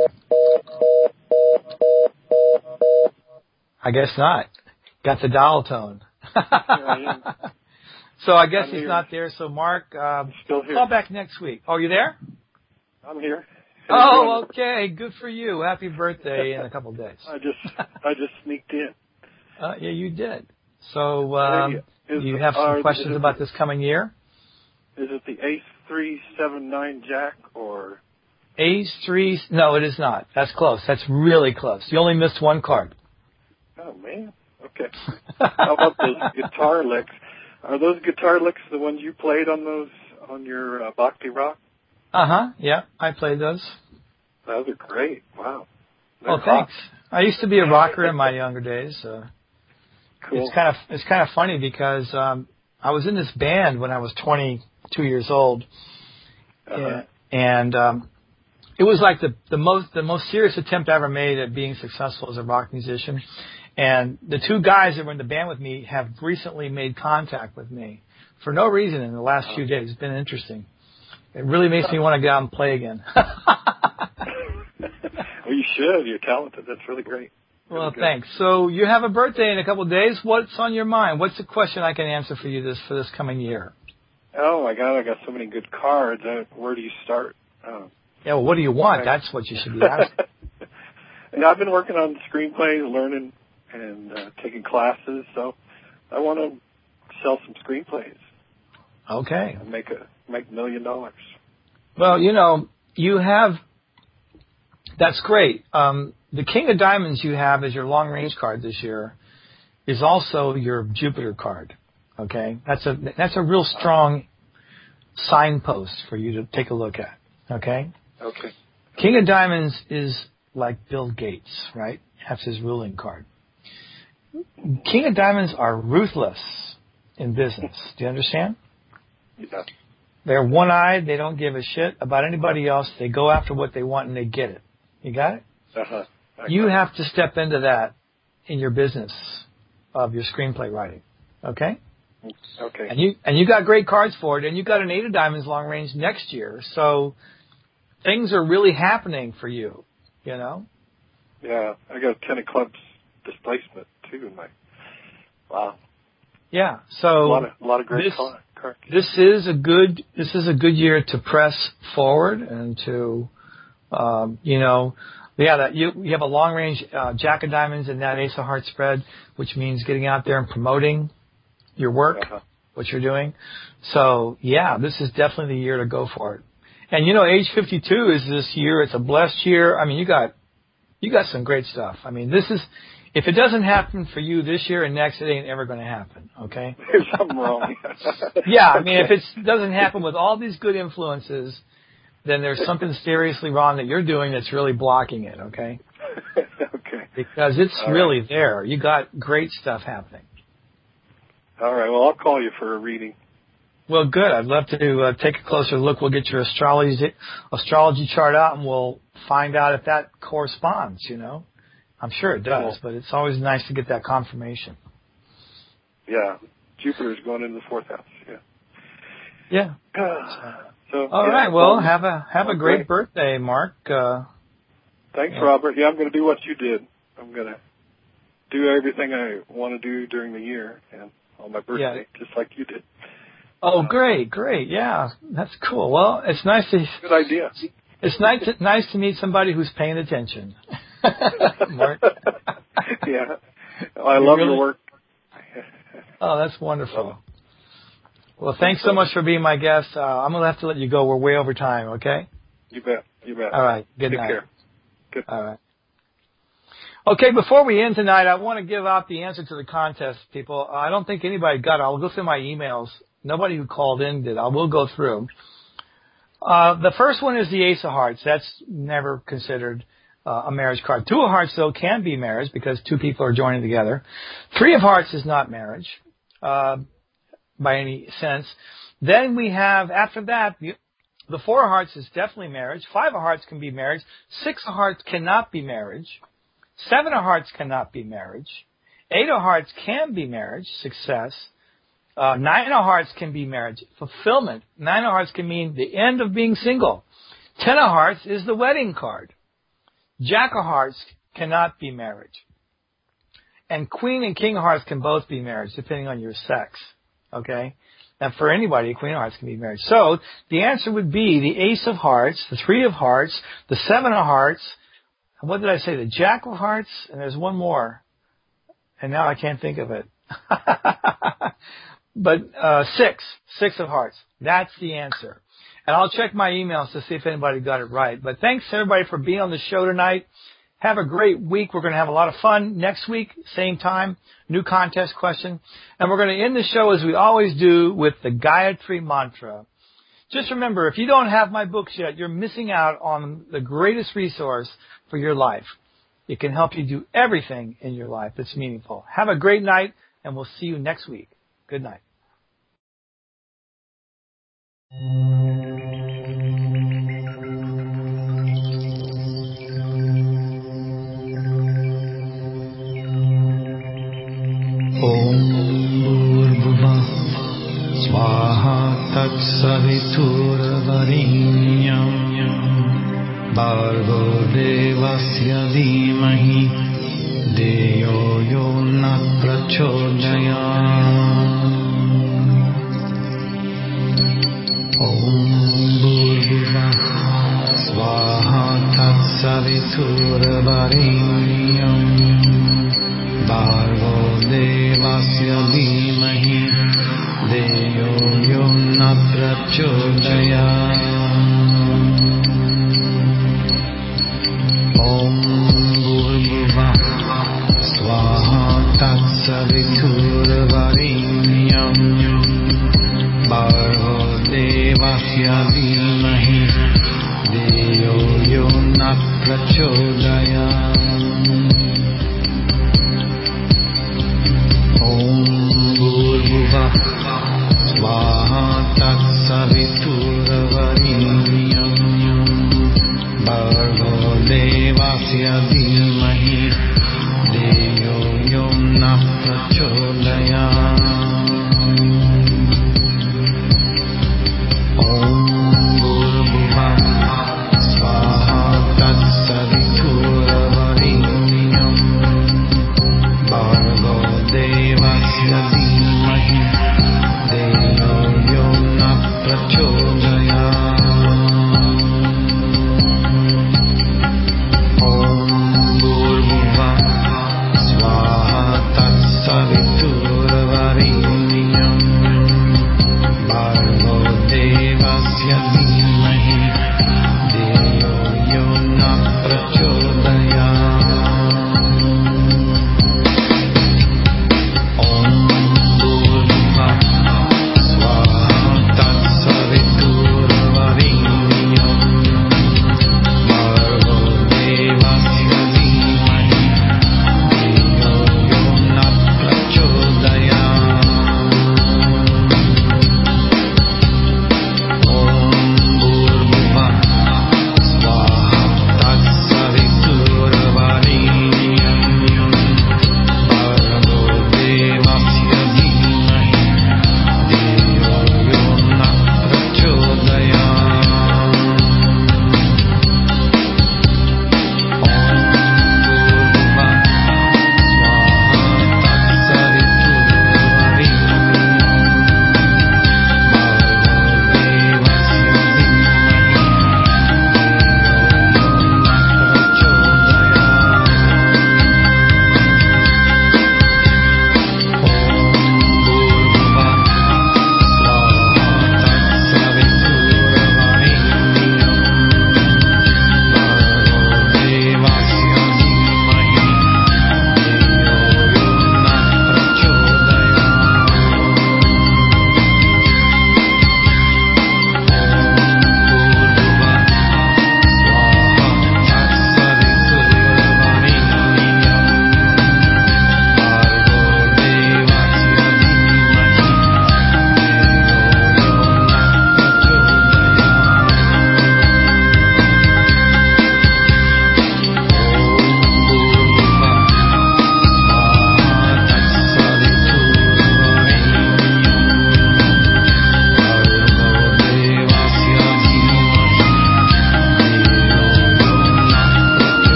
I guess not. Got the dial tone. I so I guess I'm he's here. not there. So Mark, uh, Still here. call back next week. Oh, you there? I'm here. Oh, okay. Good for you. Happy birthday in a couple of days. I just I just sneaked in. Uh, yeah, you did. So um, Hey, is, you have some are, questions about it, this coming year? Is it the Ace three seven nine Jack or Ace three? No, it is not. That's close. That's really close. You only missed one card. Oh man. Okay. How about those guitar licks? Are those guitar licks the ones you played on those on your uh, Bhakti Rock? Uh huh. Yeah, I played those. Those are great. Wow. They're Oh, thanks. I used to be a rocker in my younger days. Uh, cool. It's kind of it's kind of funny because um, I was in this band when I was twenty-two years old, Uh-huh. and um, it was like the the most the most serious attempt I ever made at being successful as a rock musician. And the two guys that were in the band with me have recently made contact with me for no reason in the last few days. It's been interesting. It really makes me want to get out and play again. Well, you should. You're talented. That's really great. Really Well, good. thanks. So you have a birthday in a couple of days. What's on your mind? What's the question I can answer for you this for this coming year? Oh my God, I got so many good cards. Uh, where do you start? Oh. Yeah, well, what do you want? That's what you should be asking. And I've been working on screenplays, learning and uh, taking classes. So I want to sell some screenplays. Okay. And make a make a million dollars. Well, you know, you have. That's great. Um, the King of Diamonds you have as your long range card this year is also your Jupiter card. Okay, that's a that's a real strong signpost for you to take a look at. Okay. Okay. King of Diamonds is like Bill Gates, right? That's his ruling card. King of Diamonds are ruthless in business. Do you understand? Yeah. They're one-eyed. They don't give a shit about anybody else. They go after what they want and they get it. You got it? Uh-huh. You have to step into that in your business of your screenplay writing. Okay? Okay. And you and you got great cards for it, and you got an eight of diamonds long range next year. So things are really happening for you, you know? Yeah, I got a ten of clubs displacement too in my. Wow. Yeah. So a lot of, a lot of great this, car, car this is a good this is a good year to press forward and to um, you know yeah that you you have a long range uh, Jack of Diamonds and that Ace of Hearts spread, which means getting out there and promoting your work, uh-huh. what you're doing. So yeah, this is definitely the year to go for it. And you know, age fifty-two is this year. It's a blessed year. I mean, you got you got some great stuff. I mean, this is. If it doesn't happen for you this year and next, it ain't ever going to happen, okay? There's something wrong. Yeah, I mean, if it doesn't happen with all these good influences, then there's something seriously wrong that you're doing that's really blocking it, okay? Okay. Because it's all really right. there. You got great stuff happening. All right, well, I'll call you for a reading. Well, good. I'd love to uh, take a closer look. We'll get your astrology astrology chart out, and we'll find out if that corresponds, you know? I'm sure it does, cool. but it's always nice to get that confirmation. Yeah, Jupiter's going into the fourth house. Yeah. Yeah. Uh, so. All yeah, right. Well, um, have a have a great great. birthday, Mark. Uh, Thanks, yeah. Robert. Yeah, I'm going to do what you did. I'm going to do everything I want to do during the year and on my birthday, Yeah. just like you did. Oh, uh, great, great. Yeah, that's cool. Well, it's nice to. Good idea. It's nice to, nice to meet somebody who's paying attention. Mark. Yeah. I You love really? your work. Oh, that's wonderful. Well, thanks so much for being my guest. Uh, I'm going to have to let you go. We're way over time, okay? You bet. You bet. All right. Good Take night. care. Good. All right. Okay, before we end tonight, I want to give out the answer to the contest, people. I don't think anybody got it. I'll go through my emails. Nobody who called in did. I will go through. Uh, the first one is the Ace of Hearts. That's never considered uh, a marriage card. Two of Hearts, though, can be marriage because two people are joining together. Three of Hearts is not marriage uh, by any sense. Then we have, after that, the, the Four of Hearts is definitely marriage. Five of Hearts can be marriage. Six of Hearts cannot be marriage. Seven of Hearts cannot be marriage. Eight of Hearts can be marriage, success. Uh, nine of Hearts can be marriage, fulfillment. Nine of Hearts can mean the end of being single. Ten of Hearts is the wedding card. Jack of Hearts cannot be marriage. And Queen and King of Hearts can both be marriage, depending on your sex. Okay? And for anybody, Queen of Hearts can be marriage. So, the answer would be the Ace of Hearts, the Three of Hearts, the Seven of Hearts, and what did I say? The Jack of Hearts, and there's one more. And now I can't think of it. But uh, six, six of Hearts. That's the answer. And I'll check my emails to see if anybody got it right. But thanks everybody for being on the show tonight. Have a great week. We're going to have a lot of fun next week, same time, new contest question. And we're going to end the show as we always do with the Gayatri Mantra. Just remember, if you don't have my books yet, you're missing out on the greatest resource for your life. It can help you do everything in your life that's meaningful. Have a great night, and we'll see you next week. Good night. Om Bhurvubha Swaha Tatsaviturvarenyam Bhargo Devasya Dhimahi Deyo Yona Prachodayam Om Bhurvubha Swaha Tatsaviturvarenyam Bhargo Devasya Dhimahi Deyo Yona Prachodayam Om Bhurvubha Swaha Tatsaviturvarenyam Bhargo Devasya Dhimahi Deyo Yona Prachodayam Om Bhurvubha Swaha Tatsaviturvarenyam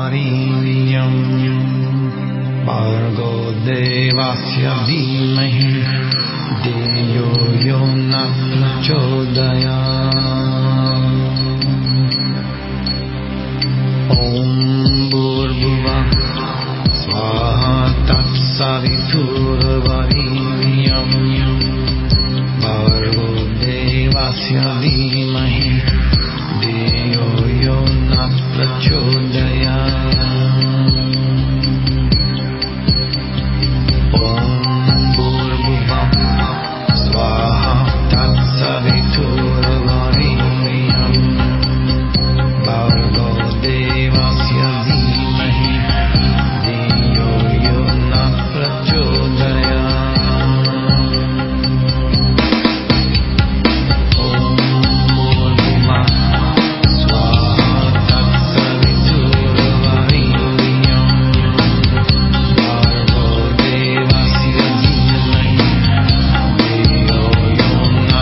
Varenyam Bhargo Devasya Dhimahi Deyo Yona Prachodayat Om Bhurvuvah Swaha Tatsaviturvarenyam Bhargo Devasya Dhimahi Deyo Yona Prachodayat Om Bhurvuvah Swaha Tatsaviturvarenyam Bhargo Devasya Dhimahi Deyo Yona Prachodayat Om Bhurvuvah Swaha Tatsaviturvarenyam Bhargo Devasya Dhimahi Deyo Yona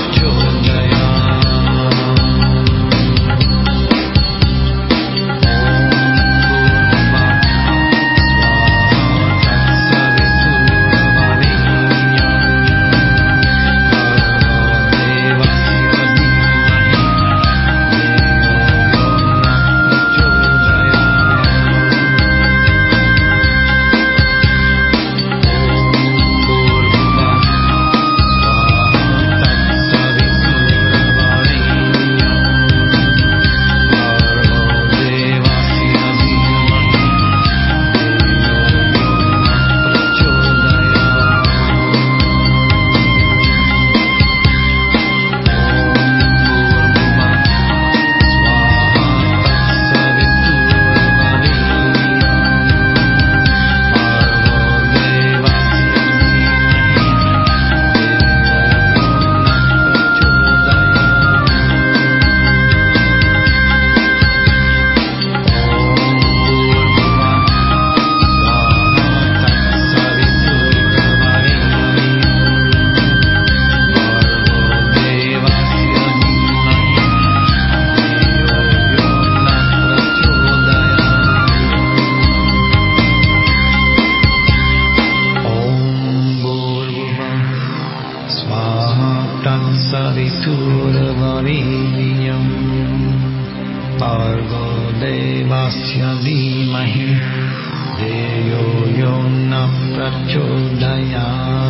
Tatsaviturvarenyam Bhargo Devasya Dhimahi Deyo Yona Prachodayat